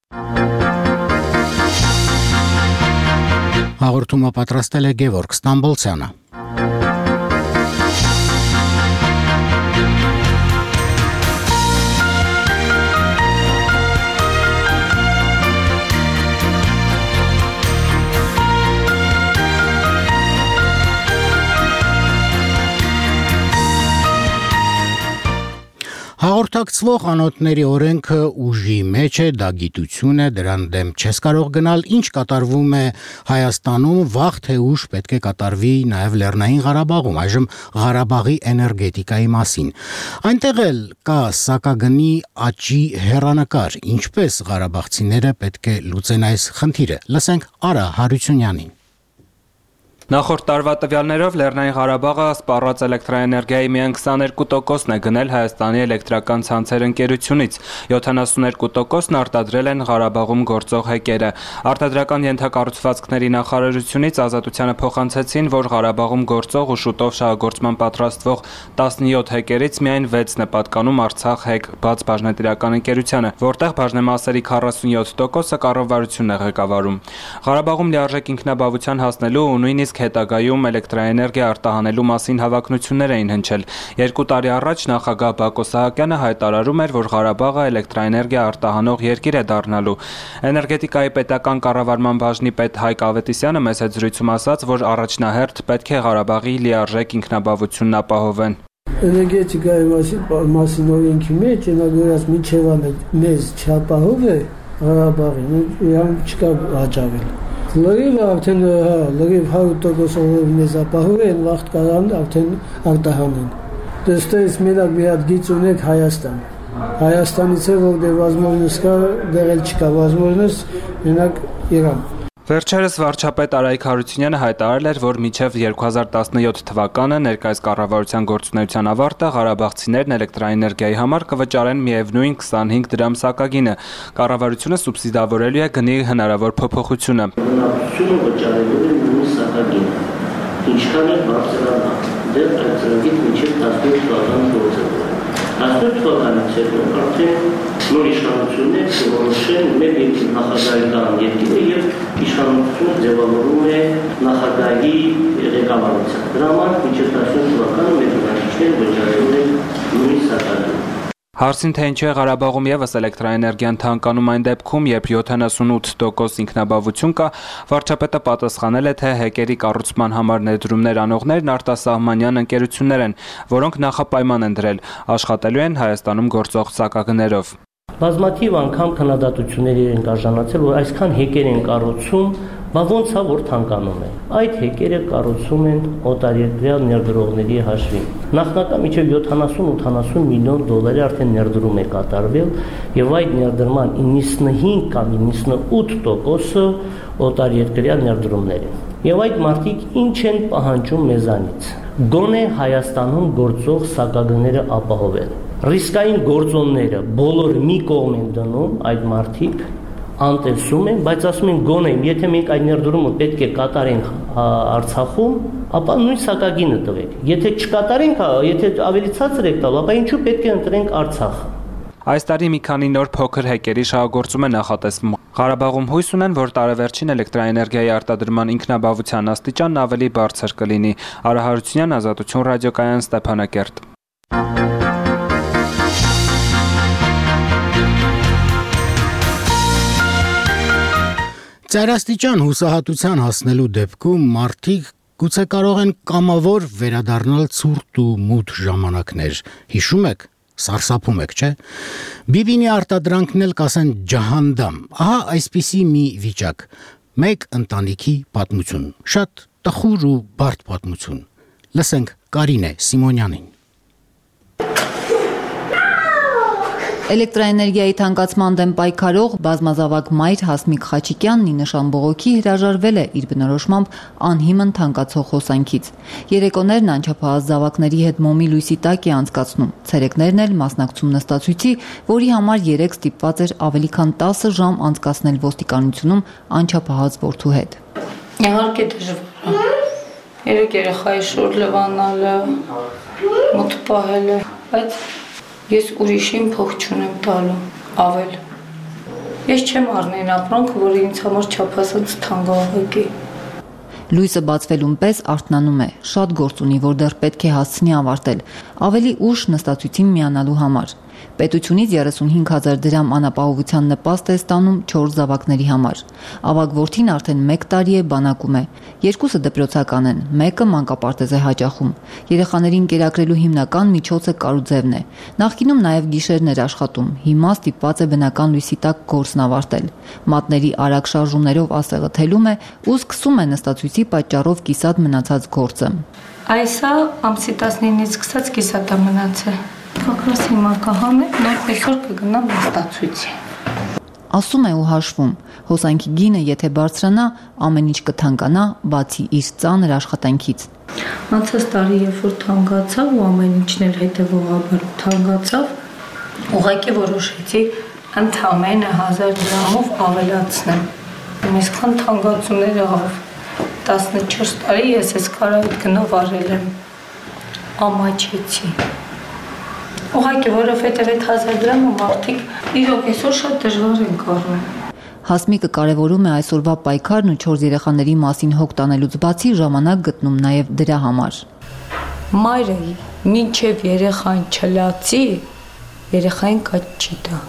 Հաղորդումը պատրաստել է Գևորգ Ստամբոլցյանը։ Հաղորդակցվող անոթների օրենքը ուժի մեջ է, դա գիտություն է, դրան դեմ չես կարող գնալ, ինչ կատարվում է Հայաստանում, վաղ թե ուշ պետք է կատարվի նաև Լեռնային Ղարաբաղում, այժմ Ղարաբաղի էներգետիկայի մասին։ Այնտեղ էլ կա սակագնի աճի հեռանկար, ինչպես ղարաբաղցիները պետք է լուծեն այս խնդիրը։ Լսենք Արա Հարությունյանին։ Նախորդ տարվա տվյալներով Լեռնային Ղարաբաղը սպառած էլեկտրաէներգիայի միայն քսաներկու տոկոսն է գնել Հայաստանի էլեկտրական ցանցեր ընկերությունից, յոթանասուներկու տոկոսն արտադրել են Ղարաբաղում գործող հեկերը։ Արտադրական ենթակառուցվածքների նախարարությունից Ազատությանը փոխանցեցին, որ Ղարաբաղում գործող ու շուտով շահագործման պատրաստվող տասնյոթ հեկերից միայն վեցն է պատկանում Արցախ հեկ բաց բաժնետիրական ընկերությանը, որտեղ բաժնեմասերի քառասունյոթ տոկոսը կառավարությունն է ղեկավարում։ Ղարաբաղում լիարժեք ինքնաբավության հասնելու ու նույնիսկ հետագայում էլեկտրաէներգիա արտահանելու մասին հավակնություններ էին հնչել։ Երկու տարի առաջ նախագահ Բակո Սահակյանը հայտարարում էր, որ Ղարաբաղը էլեկտրաէներգիա արտահանող երկիր է դառնալու։ Էներգետիկայի պետական կառավարման բաժնի պետ Հայկ Ավետիսյանը մեծ զրույցում ասաց, որ առաջնահերթ պետք է Ղարաբաղի լիարժեք ինքնաբավությունն ապահովեն։ Էներգետիկայի մասին օրենքի մեջ այնագորած միջևանը մեզ չապահով է Ղարաբաղին, իրան չկա հաճավել։ Լրիվ արդեն լրիվ հարյուր տոկոսով մեզ ապահով են, վաղ կարան արդեն արտահանեն։ Դստես մենակ մի հատ գիծ ունեք Հայաստան։ Հայաստանից է, որ դե վազմորնս կա, դեղ էլ չկա վազմորնս, մենակ Իրան։ Վերջերս վարչապետ Արայիկ Հարությունյանը հայտարարել էր, որ մինչև երկու հազար տասնյոթ թվականը ներկայիս կառավարության գործունեության ավարտը Ղարաբաղցիներն էլեկտրաէներգիայի համար կվճարեն միևնույն քսանհինգ դրամ սակագինը։ Կառավարությունը սուբսիդավորելու է գնի հնարավոր փոփոխությունը։ Բնակչությունը վճարելու է նույն սակագինը, ինչքան է բարձրանա, դեռ այդ ծրագիր մինչև տասնյոթ թվականը գործել։ տասնյոթ թվականից հետո արդեն նոր իշխանություններ որոշեն մեր երկրի նախագահի տան երկիրը եւ իշխանությունը ձևավորում է նախագահի ղեկավարությամբ։ Դրա համար մինչև տասնյոթ թվականը մեր բնակիչները վճարելու են նույն սակագինը։ Հարցին թե ինչու է Ղարաբաղում եւս էլեկտրաէներգիան թանկանում այն դեպքում, երբ յոթանասունութ տոկոս ինքնաբավություն կա, վարչապետը պատասխանել է, թե հեկերի կառուցման համար ներդրումներ անողներն արտասահմանյան ընկերություններ են, որոնք նախապայման են դրել, աշխատելու են Հայաստանում գործող սակագներով։ Բազմաթիվ անգամ քննադատությունների են արժանացել, որ այսքան հեկեր են կառուցում, բա ոնց է որ թանկանում է։ Այդ հեկերը կառուցում են օտարերկրյա ներդրողների հաշվին։ Նախնական մինչև յոթանասուն ութանասուն միլիոն դոլարի արդեն ներդրում է կատարվել, եւ այդ ներդրման իննսունհինգ կամ իննսունութ տոկոսը օտարերկրյա ներդրումներ են։ Եվ այդ մարդիկ ինչ են պահանջում մեզանից։ Գոնե Հայաստանում գործող սակագները ապահովել։ Ռիսկային գործոնները բոլոր մի կողմ են դնում այդ մարդիկ, անտեսում են, բայց ասում են գոնե, եթե մենք այդ ներդրումը պետք է կատարենք Արցախում, ապա նույն սակագինը տվեք։ Եթե չկատարենք, եթե ավելի ցածր եք տալ, ապա ինչու պետք է ընտրենք Արցախը։ Այս տարի մի քանի նոր փոքր հեկերի շահագործում է նախատեսվում։ Ղարաբաղում հույս ունեն, որ տարեվերջին էլեկտրաէներգիայի արտադրման ինքնաբավության աստիճանն ավելի բարձր կլինի։ Արա Հարությունյան, Ազատություն ռադիոկայան, Ստեփանակերտ։ Ծայրաստիճան հուսահատության հասնելու դեպքում մարդիկ գուցե կարող են կամավոր վերադառնալ ցուրտ ու մութ ժամանակներ։ Հիշում եք, սարսափում եք, չէ՞։ Բիբինի արտադրանքն էլ կասեն ջահանդամ։ Ահա այսպիսի մի վիճակ։ Մեկ ընտանիքի պատմություն։ Շատ տխուր ու բարդ պատմություն։ Լսենք Կարինե Սիմոնյանին։ Էլեկտրաէներգիայի թանկացման դեմ պայքարող բազմազավակ մայր Հասմիկ Խաչիկյանն ի նշան բողոքի հրաժարվել է իր բնորոշմամբ անհիմն թանկացող խոսանքից։ Երեկոներն անչափահաս զավակների հետ մոմի լույսի տակ է անցկացնում, ցերեկներն էլ մասնակցում նստացույցի, որի համար երեք ստիպված էր ավելի քան տասը ժամ անցկացնել ոստիկանությունում անչափահաս որդու հետ։ Իհարկե դժվար է։ Երեք երեխայի շուտ լվանալը, մոտ պահելը, բայց ես ուրիշին փող չունեմ տալու, ավել։ Ես չեմ առնեն ապրանքը, որը ինձ համար չափազանց թանկահավեկ է։ Լույսը բացվելուն պես արթնանում է, շատ գործ ունի, որ դեռ պետք է հասցնի ավարտել, ավելի ուշ նստացույցին միանալու համար։ Պետությունից երեսունհինգ հազար դրամ անապահովության նպաստ է ստանում չորս զավակների համար։ Ավագ որդին արդեն մեկ տարի է բանակում է։ Երկուսը դպրոցական են, մեկը մանկապարտեզ է հաճախում։ Երեխաներին կերակրելու հիմնական միջոցը կարուձևն է։ Նախկինում նաև գիշերն էր աշխատում, հիմա ստիպված է բնական լույսի տակ գործն ավարտել։ Մատների արագ շարժումներով ասեղը թելում է ու սկսում է նստացույցի պատճառով կիսատ մնացած գործը։ Այսա ամսի տասնինից սկսած կիսատ է մնացել։ Փոքրս հիմա կհանեմ, նոր այսօր կգնամ նստացույցի։ Ասում է ու հաշվում, հոսանքի գինը եթե բարձրանա, ամեն ինչ կթանկանա, բացի իր ծանր աշխատանքից։ Անցած տարի երբ որ թանկացավ ու ամեն ինչն էլ հետևողաբար թանկացավ, ուղղակի որոշեցի ընդամենը հազար դրամով ավելացնեմ։ Այսքան թանկացումներ եղավ։ տասնչորս տարի ես այս կարայդ գնով արել եմ։ Ամաչեցի։ Ուղղակի որովհետև այդ հազար դրամը մարդիկ իրոք այսօր շատ դժվար են կառնում։ Հասմիկը կարևորում է այսօրվա պայքարն ու չորս երեխաների մասին հոգ տանելուց բացի ժամանակ գտնում նաև դրա համար։ Մայրը մինչև երեխան չլացի, երեխային կաճ չի տա։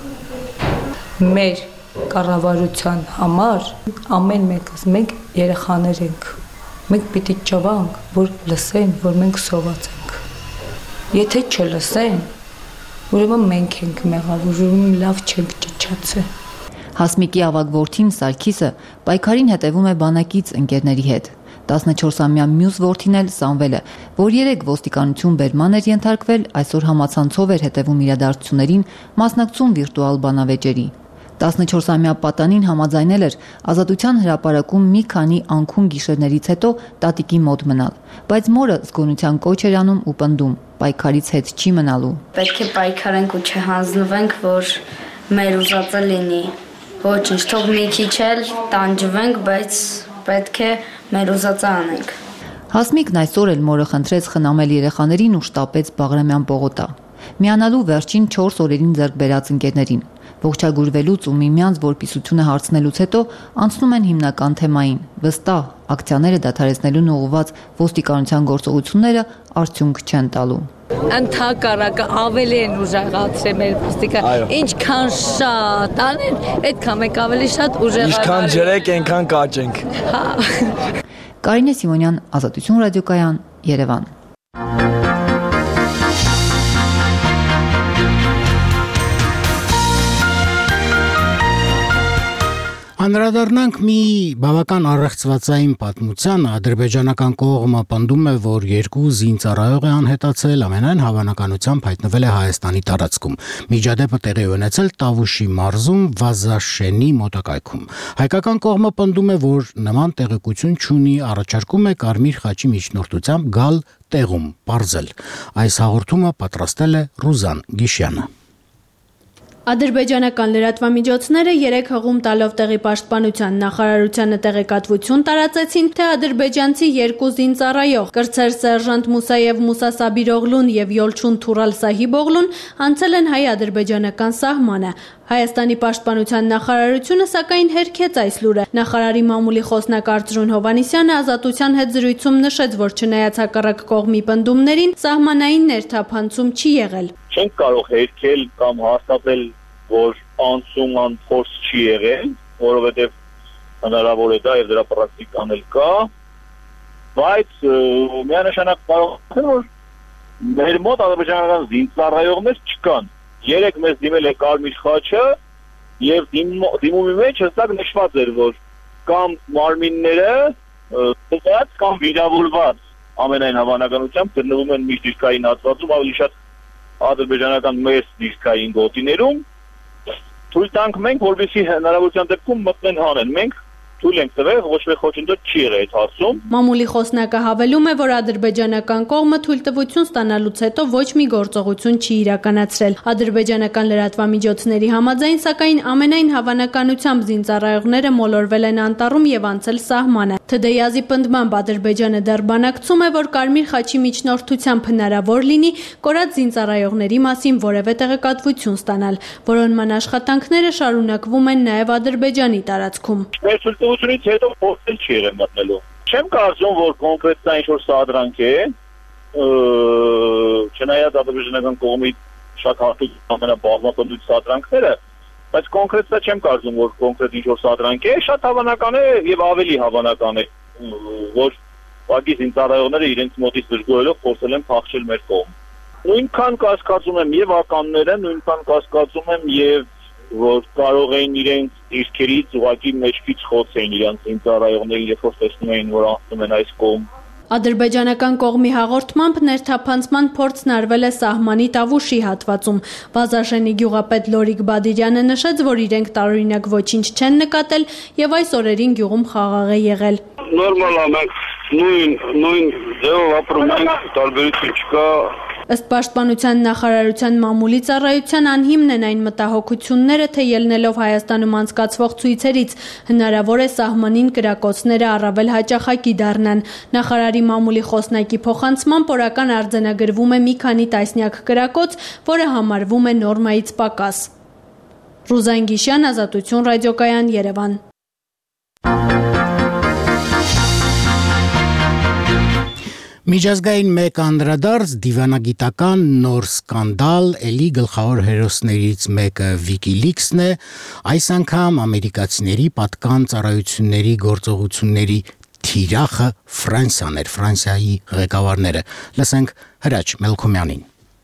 Մեր կառավարության համար ամեն մեկս մենք երեխաներ ենք։ Մենք պիտի ճվանք, որ լսեն, որ մենք սոված ենք։ Եթե չլսեն, ուրեմն մենք ենք մեղավոր, ուրեմն լավ չենք ճճացել։ Հասմիկի ավագ որդին Սարգիսը պայքարին հետևում է բանակից ընկերների հետ։ տասնչորսամյա մյուս որդին էլ Սամվելը, որ երեք ոստիկանություն բերման էր ենթարկվել, այսօր համացանցով էր հետևում իրադարձություններին, մասնակցում վիրտուալ բանավեճերի։ տասնչորսամյա պատանին համաձայնել էր Ազատության հրապարակում մի քանի անքուն գիշերներից հետո տատիկի մոտ մնալ, բայց մորը զգոնության կոչ էր անում ու պնդում, պայքարից հետ չի մնալու։ Պետք է պայքարենք ու չհանձնվենք, որ մեր ուզածը լինի։ Ոչինչ, թող մի քիչ էլ տանջվենք, բայց պետք է մեր ուզածը անենք։ Հասմիկն այսօր էլ մորը խնդրեց խնամել երեխաներին ու շտապեց Բաղրամյան պողոտա։ Միանալու վերջին չորս օրերին ձեռք բերած ընկերներին։ Ողջագուրվելուց ու միմյանց որպիսությունը հարցնելուց հետո անցնում են հիմնական թեմային՝ վստահ ակցիաները դադարեցնելուն ուղղված ոստիկանության գործողությունները արդյունք չեն տալու։ Ընդհակառակը ավելի են ուժեղացրել մեր ոստիկան, ինչքան շատ անեն, այդքան մենք ավելի շատ ուժեղացել։ Ինչքան ջրեք, այնքան կաճենք։ Կարինե Սիմոնյան, Ազատություն ռադիոկայան, Երևան։ Անդրադառնանք մի բավական առեղծվածային պատմության, ադրբեջանական կողմը պնդում է, որ երկու զինծառայող է անհետացել, ամենայն հավանականությամբ հայտնվել է Հայաստանի տարածքում։ Միջադեպը տեղի ունեցել Տավուշի մարզում Վազաշենի մոտակայքում։ Հայկական կողմը պնդում է, որ նման տեղեկություն չունի, առաջարկում է Կարմիր խաչի միջնորդությամբ գալ տեղում, պարզել։ Այս հաղորդումը պատրաստել է Ռուզան Գիշյանը։ Ադրբեջանական լրատվամիջոցները երեք հղում տալով տեղի պաշտպանության նախարարությանը տեղեկատվություն տարածեցին, թե ադրբեջանցի երկու զինծառայող կրտսեր սերժանտ Մուսաև Մուսա Սաբիրօղլուն եւ Յոլչուն Թուրալ Սահիբօղլուն անցել են հայ-ադրբեջանական սահմանը։ Հայաստանի պաշտպանության նախարարությունը սակայն հերքեց այս լուրը։ Նախարարի մամուլի խոսնակ Արծրուն Հովանիսյանը Ազատության հետ զրույցում նշեց, որ չնայած հակառակ կողմի պնդումներին, սահմանային ներթափանցում չի եղել։ Չենք կարող հերքել կամ հաստատել, որ անցում անփորձ չի եղել, որովհետև հնարավոր է դա եւ դրա պրակտիկան էլ կա, բայց միանշանակ կարող է որ մեր մոտ ադրբեջանական զինծառայողներ չկան։ Երեք մեզ դիմել է Կարմիր խաչը եւ դիմումի մեջ հստակ նշված էր, որ կամ մարմինները ծծած կամ վիրավորված ամենայն հավանականությամբ գտնվում են միջդիրքային հատվածում, ավելի շատ ադրբեջանական մեծ դիրքային գոտիներում։ Թույլ տանք մենք, որովհետեւ հնարավորության դեպքում մտնեն հանեն։ Մենք թույլ ենք տվել, ոչ մի խոչընդոտ չի եղել այդ հարցում։ Մամուլի խոսնակը հավելում է, որ ադրբեջանական կողմը թույլտվություն ստանալուց հետո ոչ մի գործողություն չի իրականացրել։ Ադրբեջանական լրատվամիջոցների համաձայն, սակայն ամենայն հավանականությամբ զինծառայողները մոլորվել են անտառում եւ անցել սահմանը։ ԹԴՅ-ի պնդմամբ Ադրբեջանը դեռ բանակցում է, որ Կարմիր խաչի միջնորդությամբ հնարավոր լինի կորած զինծառայողների մասին որևէ տեղեկատվություն ստանալ։ Որոնման աշխատանքները շարունակվում են նաեւ Ադրբեջանի տարածքում։ Ությունից հետո փոխել չի եղել մտնելու։ Չեմ կարծում, որ կոնկրետ դա ինչ-որ սադրանք է, չնայած ադրբեջանական կողմի շատ հարթուկ ամենաբազմապնդույթ սադրանքները, բայց կոնկրետ դա չեմ կարծում, որ կոնկրետ ինչ-որ սադրանք է, շատ հավանական է եւ ավելի հավանական է, որ ուղղակի զինծառայողները իրենց մոտից դժգոհելով փորձել են փախչել մեր կողմ։ Նույնքան կասկածում եմ եւ ականները, նույնքան կասկածում եմ եւ որ կարող էին իրենց դիրքերից ուղղակի մեջքից խոցեին իրենց զինծառայողներին, երբ որ տեսնում էին, որ անցնում են այս կողմ։ Ադրբեջանական կողմի հաղորդմամբ ներթափանցման փորձն արվել է սահմանի Տավուշի հատվածում։ Վազաժենի գյուղապետ Լորիկ Բադիրյանը նշեց, որ իրենք տարօրինակ ոչինչ չեն նկատել եւ այս օրերին գյուղում խաղաղ է եղել։ Նորմալ է, մենք նույն նույն ձևով ապրում ենք, տարբերություն չկա։ Ըստ Պաշտպանության նախարարության մամուլի ծառայության անհիմն են այն մտահոգությունները, թե ելնելով Հայաստանում անցկացվող ցույցերից հնարավոր է սահմանին կրակոցները առավել հաճախակի դառնան։ Նախարարի մամուլի խոսնակի փոխանցմամբ օրական արձանագրվում է մի քանի տասնյակ կրակոց, որը համարվում է նորմայից պակաս։ Ռուզան Գիշյան, Ազատություն ռադիոկայան, Երևան։ Միջազգային մեկ անդրադարձ դիվանագիտական նոր սկանդալ, էլի գլխավոր հերոսներից մեկը WikiLeaks-ն է, այս անգամ ամերիկացիների պատկան ծառայությունների գործողությունների թիրախը Ֆրանսիան էր, Ֆրանսիայի ղեկավարները։ Լսենք Հրաչ Մելքոմյանին։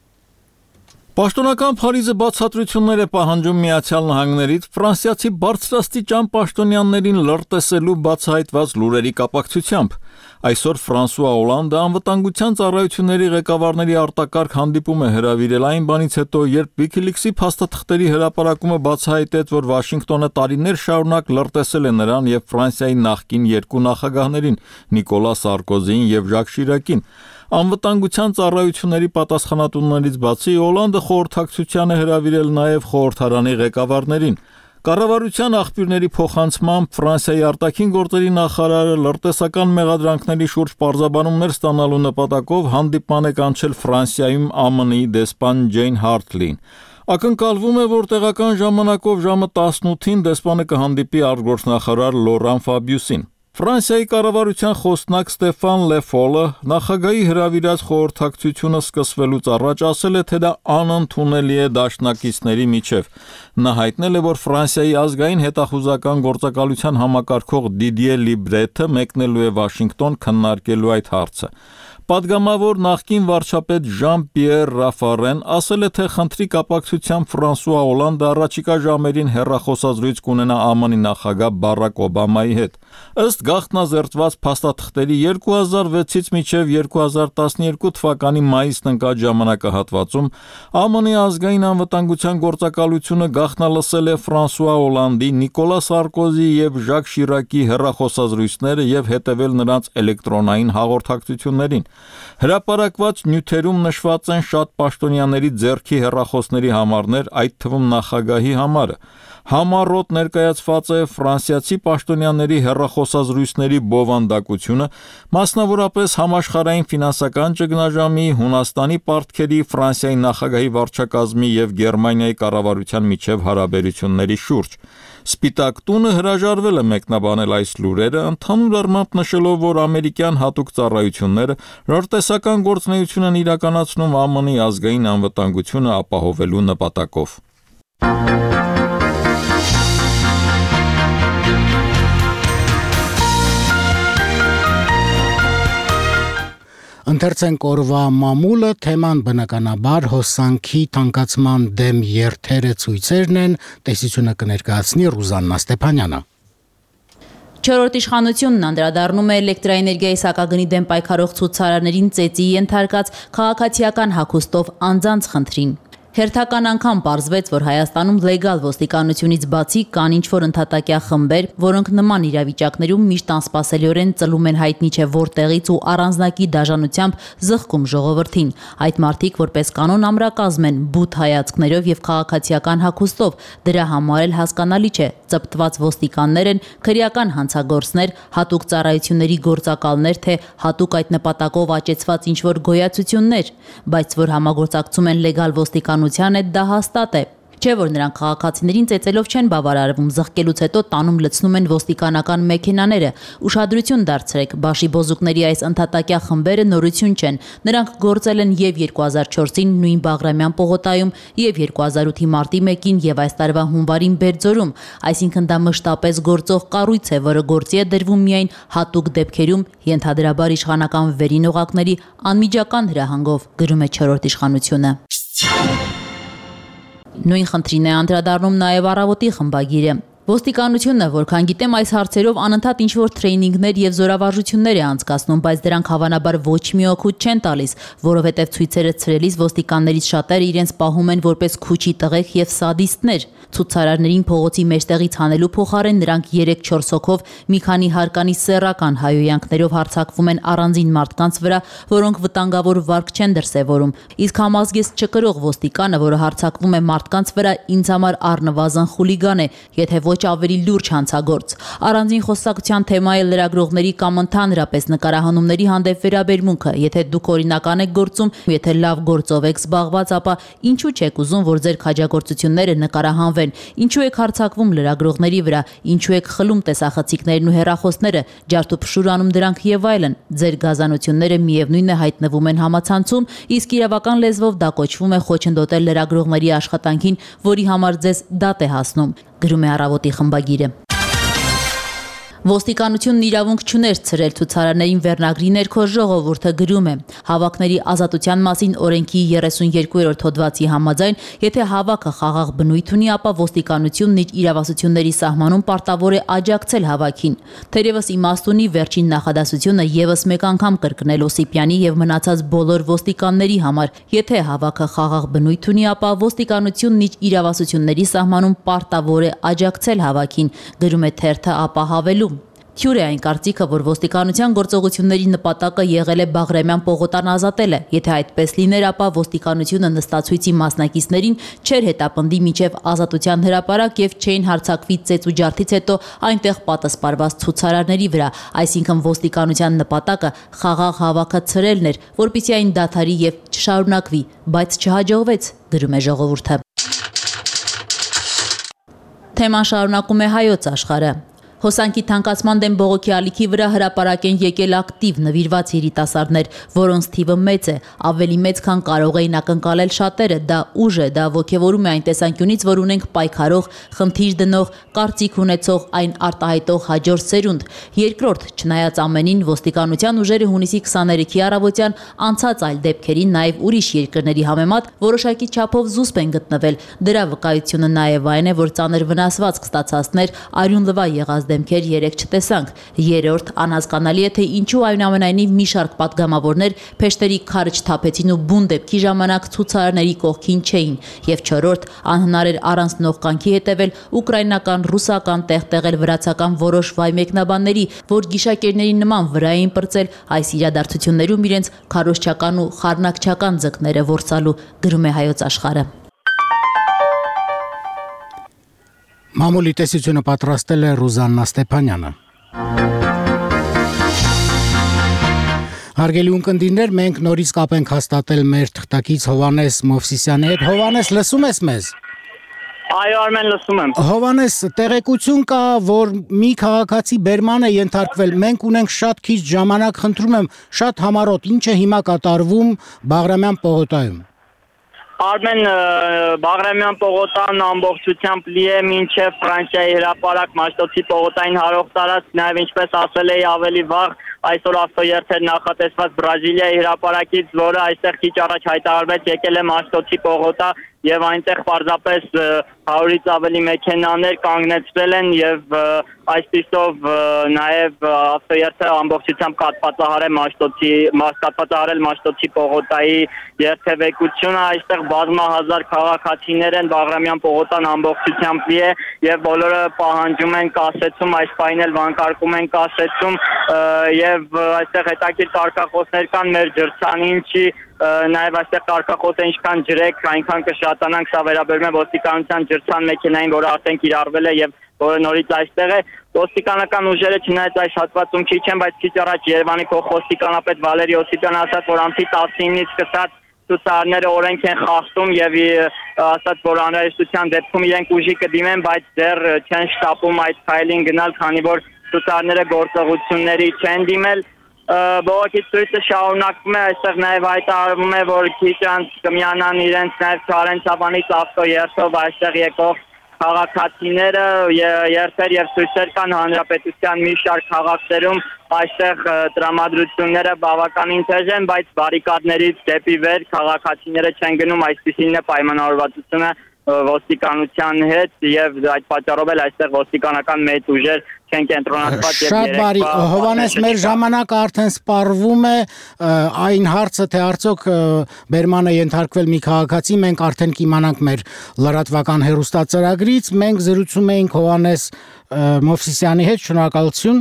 Պաշտոնական Փարիզը բացատրություններ է պահանջում Միացյալ Նահանգներից ֆրանսիացի բարձրաստիճան պաշտոնյաներին լրտեսելու բացահայտված լուրերի կապակցությամբ։ Այսօր Ֆրանսուଆ Օլանդը անվտանգության ծառայությունների ղեկավարների արտակարգ հանդիպում է հրավիրել այն բանից հետո, երբ WikiLeaks-ի փաստաթղթերի հրապարակումը բացահայտեց, որ Վաշինգտոնը տարիներ շարունակ լրտեսել է նրան եւ Ֆրանսիայի նախկին երկու նախագահներին՝ Նիկոլա Սարկոզիին եւ Ժակ Շիրակին։ Անվտանգության ծառայությունների պատասխանատուներից բացի Օլանդը խորհրդակցության է հրավիրել նաև խորհրդարանի ղեկավարներին։ Կառավարության աղբյուրների փոխանցմամբ Ֆրանսիայի արտաքին գործերի նախարարը լրտեսական մեղադրանքների շուրջ պարզաբանումներ ստանալու նպատակով հանդիպման է կանչել Ֆրանսիայում Α M N-ի դեսպան Ջեյն Հարթլին։ Ակնկալվում է, որ տեղական ժամանակով ժամը տասնութին դեսպանը կհանդիպի արտգործնախարար Լորան Ֆաբիուսին։ Ֆրանսիայի կառավարության խոսնակ Ստեֆան Լեֆոլը նախագահի հրավիրած խորհրդակցությունը սկսվելուց առաջ ասել է, թե դա անընդունելի է դաշնակիցների միջև։ Նա հայտնել է, որ Ֆրանսիայի ազգային հետախուզական գործակալության համակարգող Դիդիե Լիբրեթը մեկնելու է Վաշինգտոն քննարկելու այդ հարցը։ Պատգամավոր նախկին վարչապետ Ժան-Պիեր Ռաֆարեն ասել է, թե խնդրի կապակցությամբ Ֆրանսուଆ Օլանդը առաջիկա ժամերին հեռախոսազրույց կունենա Α M N-ի նախագահ Բարակ Օբամայի հետ։ Ըստ գաղտնազերծված փաստաթղթերի երկու հազար վեցից մինչև երկու հազար տասներկու թվականի մայիսն ընկած ժամանակահատվածում Α M N-ի ազգային անվտանգության գործակալությունը գաղտնալսել է Ֆրանսուଆ Օլանդի, Նիկոլա Սարկոզի եւ Ժակ Շիրակի հեռախոսազրույցները եւ հետեւել նրանց էլեկտրոնային հաղորդակցություններին։ Հրապարակված նյութերում նշված են շատ պաշտոնյաների ձեռքի հեռախոսների համարներ, այդ թվում նախագահի համարը։ Համառոտ ներկայացված է ֆրանսիացի պաշտոնյաների հեռախոսազրույցների բովանդակությունը, մասնավորապես համաշխարհային ֆինանսական ճգնաժամի, Հունաստանի պարտքերի, Ֆրանսիայի նախագահի վարչակազմի եւ Գերմանիայի կառավարության միջև հարաբերությունների շուրջ։ Սպիտակ տունը հրաժարվել է մեկնաբանել այս լուրերը, ընդհանուր առմամբ նշելով, որ ամերիկյան հատուկ ծառայությունները լրտեսական գործունեություն են իրականացնում Α M N-ի ազգային անվտանգությունը ապահովելու նպատակով։ Ընթերցենք օրվա մամուլը, թեման բնականաբար հոսանքի թանկացման դեմ երթերը ցույցերն են, տեսությունը կներկայացնի Ռուզաննա Ստեփանյանը։ Չորրորդ իշխանությունն անդրադառնում է էլեկտրաէներգիայի սակագնի դեմ պայքարող ցուցարարներին ծեծի ենթարկած քաղաքացիական հագուստով անձանց խնդրին։ Հերթական անգամ պարզվեց, որ Հայաստանում լեգալ ոստիկանությունից բացի կան ինչ-որ ընդհատակյա խմբեր, որոնք նման իրավիճակներում միշտ անսպասելիորեն ծլում են հայտնի չէ որտեղից ու առանձնակի դաժանությամբ զղջում ժողովրդին։ Այդ մարդիկ որպես կանոն ամրակազմ են, բութ հայացքներով եւ քաղաքացիական հագուստով, դրա համար էլ հասկանալի չէ, ծպտված ոստիկաններ են, քրեական հանցագործներ, հատուկ ծառայությունների գործակալներ, թե հատուկ այդ նպատակով աճեցված ինչ-որ գոյացություններ, բայց որ համագործակցում են լեգալ ոստիկանության հետ դա հաստատ է։ Չէ որ նրանք քաղաքացիներին ծեծելով չեն բավարարվում, զղկելուց հետո տանում լցնում են ոստիկանական մեքենաները։ Ուշադրություն դարձրեք, Բաշի բոզուկների այս ընդհատակյա խմբերը նորություն չեն։ Նրանք գործել են եւ երկու հազար չորսին նույն Բաղրամյան պողոտայում, եւ երկու հազար ութի մարտի մեկին եւ այս տարվա հունվարին Բերձորում, այսինքն դա մշտապես գործող կառույց է, որը գործի է դրվում միայն հատուկ դեպքերում, ենթադրաբար իշխանական վերին օղակների անմիջական հրահանգով, գրում է չորրորդ իշխանությունը։ Նույն խնդրին է անդրադառնում նաև Առավոտի խմբագիրը։ Ոստիկանությունը, որքան գիտեմ, այս հարցերով անընդհատ ինչ-որ թրեյնինգներ եւ զորավարժություններ է անցկացնում, բայց դրանք հավանաբար ոչ մի օգուտ չեն տալիս, որովհետեւ ցույցերը ցրելիս ոստիկաններից շատերը իրենց պահում են որպես քուչի տղեկ եւ սադիստներ։ Ցուցարարներին փողոցի մեջտեղից հանելու փոխարեն նրանք երեք-չորս հոգով մի քանի հարկանի սեռական հայոյանքներով հարձակվում են առանձին մարդկանց վրա, որոնք վտանգավոր վարք չեն դրսևորում։ Իսկ համազգեստ չկրող ոստիկանը, որը հարձակվում է մարդկանց վրա, ինձ համար առնվազն խուլիգան է, եթե ոչ ավելի լուրջ հանցագործ։ Առանձին խոսակցության թեմա է լրագրողների կամ ընդհանրապես նկարահանումների հանդեպ վերաբերմունքը։ Եթե դուք օրինական եք գործում, եթե լավ գործով եք զբաղված, ապա ինչու չեք ուզում, որ ձեր քաջագործությունները նկարահանվեն։ Ինչու եք հարձակվում լրագրողների վրա, ինչու եք խլում տեսախցիկներն ու հեռախոսները, ջարդուփշուր անում դրանք եւ այլն։ Ձեր գազանությունները միևնույն է հայտնվում են համացանցում, իսկ իրավական լեզվով դա կոչվում է խոչընդոտել լրագրողների աշխատանքին, որի համար ձեզ դատ է հասնում, գրում է Առավոտի խմբագիրը։ Ոստիկանությունն իրավունք չուներ ցրել ցուցարարներին վերնագրի ներքո, ժողովուրդը գրում է. Հավաքների ազատության մասին օրենքի երեսունյոթերորդ հոդվածի համաձայն, եթե հավաքը խաղաղ բնույթ ունի, ապա ոստիկանությունն իր իրավասությունների սահմանում պարտավոր է աջակցել հավաքին։ Թերևս իմաստ ունի վերջին նախադասությունը եւս մեկ անգամ կրկնել Օսիպյանի եւ մնացած բոլոր ոստիկանների համար։ Եթե հավաքը խաղաղ բնույթ ունի, ապա ոստիկանությունն իր իրավասությունների սահմանում պարտավոր է աջակցել հավաքին, գրում է թերթը, ապա հավելում. Թյուր է այն կարծիքը, որ ոստիկանության գործողությունների նպատակը եղել է Բաղրամյան պողոտան ազատելը։ Եթե այդպես լիներ, ապա ոստիկանությունը նստացույցի մասնակիցներին չէր հետապնդի մինչև ազատության հրապարակ եւ չէին հարձակվի ծեծ ու ջարդից հետո այնտեղ պատասպարված ցուցարարների վրա։ Այսինքն ոստիկանության նպատակը խաղաղ հավաքը ցրելն էր, որպեսզի այն դադարի եւ չշարունակվի, բայց չհաջողվեց, գրում է ժողովուրդը։ Թեման շարունակում է Հայոց աշխարհը։ Հոսանքի թանկացման դեմ բողոքի ալիքի վրա հրապարակ են եկել ակտիվ նվիրված երիտասարդներ, որոնց թիվը մեծ է, ավելի մեծ, քան կարող էին ակնկալել շատերը։ Դա ուժ է, դա ոգևորում է այն տեսանկյունից, որ ունենք պայքարող, խնդիր դնող, կարծիք ունեցող, այն արտահայտող հաջորդ սերունդ։ Երկրորդ, չնայած ամենին, ոստիկանության ուժերը հունիսի քսաներեքի առավոտյան անցած այլ դեպքերին, նաև ուրիշ երկրների համեմատ որոշակի չափով զուսպ են գտնվել։ Դրա վկայությունը նաև այն է, որ ծանր վնասվածք ստացածներ արյուն լվա եղած դեմքեր երեք չտեսանք։ Երրորդ, անհասկանալի է, թե ինչու այնուամենայնիվ մի շարք պատգամավորներ փեշտերի քարը չթափեցին ու բուն դեպքի ժամանակ ցուցարարների կողքին չէին։ Եվ չորրորդ, անհնար էր առանց նողկանքի հետևել ուկրաինական, ռուսական, տեղտեղել վրացական որոշ վայ մեկնաբանների, որ գիշակերների նման վրա էին պրծել այս իրադարձություններում իրենց քարոզչական ու խառնակչական ձկները որսալու, գրում է Հայոց աշխարհը։ Մամուլի տեսությունը պատրաստել է Ռուզաննա Ստեփանյանը։ Հարգելի ունկնդիրներ, մենք նորից կապ ենք հաստատել մեր թղթակից Հովհաննես Մովսիսյանի հետ։ Հովհաննես, լսում ես մեզ։ Այո, Արմեն, լսում եմ։ Հովհաննես, տեղեկություն կա, որ մի քաղաքացի բերման է ենթարկվել։ Մենք ունենք շատ քիչ ժամանակ, խնդրում եմ, շատ համառոտ, ինչ է հիմա կատարվում Բաղրամյան պողոտայում։ Արմեն, Բաղրամյան պողոտան ամբողջությամբ լի է մինչև Ֆրանսիայի հրապարակ Մաշտոցի պողոտային հարող տարածք, նաև ինչպես ասել էի ավելի վաղ, այսօր ավտոերթեր նախատեսված Բրազիլիայի հրապարակից, որը այստեղ քիչ առաջ հայտարարվեց, եկել է Մաշտոցի պողոտա եւ այնտեղ պարզապես հարյուրից ավելի մեքենաներ կանգնեցվել են եւ այսպիսով նաեւ ավտոերթը ամբողջությամբ կաթվածահարել Մաշտոցի կաթվածահարել Մաշտոցի պողոտայի երթևեկությունը, այստեղ բազմահազար քաղաքացիներ են, Բաղրամյան պողոտան ամբողջությամբ լի է եւ բոլորը պահանջում են կասեցում, այս պայն էլ վանկարկում են կասեցում եւ այստեղ հետաքրքիր կարգախոսներ կան մեր ջրցանինչի նաև այստեղ կարգախոս է ինչքան ջրեք, այնքան կշատանանք, սա վերաբերում է ոստիկանության ջրցան մեքենային, որը արդեն կիրառվել է եւ որը նորից այստեղ է։ Ոստիկանական ուժերը չնայած այս հատվածում քիչ են, բայց քիչ առաջ Երևանի փոխոստիկանապետ Վալերի Օսիպյանը ասաց, որ ամսի տասնինից սկսած ցուցարարները օրենք են խախտում եւ ասած որ անհրաժեշտության դեպքում իրենք ուժի կդիմեն, բայց դեռ չեն շտապում այդ քայլին գնալ, քանի որ ցուցարները գործողությունների չեն դիմել։ Բողոքի ցույցը շարունակվում է, այստեղ նաև հայտարարվում է, որ քիչ անց կմիանան իրենց նաև Չարենցավանից ավտոերթով այստեղ եկող քաղաքացիները, երթեր եւ ցույցեր կան հանրապետության մի շարք քաղաքներում, այստեղ տրամադրությունները բավականին թեժ են, բայց բարիկադներից դեպի վեր քաղաքացիները չեն գնում, այսպիսին է պայմանավորվածությունը ոստիկանության հետ եւ այդ պատճառով էլ այստեղ ոստիկանական մեծ ուժեր չեն կենտրոնացված եւ Շատ բարի, Հովանես, մեր ժամանակը արդեն սպառվում է, այն հարցը թե արդյոք բերման է ենթարկվել մի քաղաքացի, մենք արդեն կիմանանք մեր լրատվական հեռուստածրագրից, մենք զրուցում էինք Հովանես Մովսիսյանի հետ, շնորհակալություն։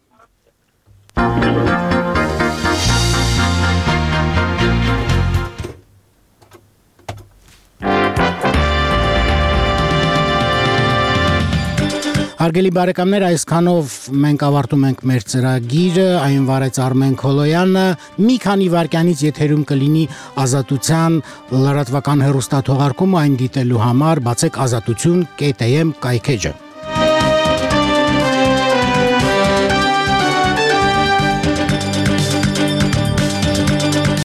Հարգելի բարեկամներ, այսքանով մենք ավարտում ենք մեր ծրագիրը, այն վարեց Արմեն Քոլոյանը, մի քանի վայրկյանից եթերում կլինի Ազատության լրատվական հեռուստաթողարկումը, այն դիտելու համար բացեք ազատություն կետ էմ կայքեջը։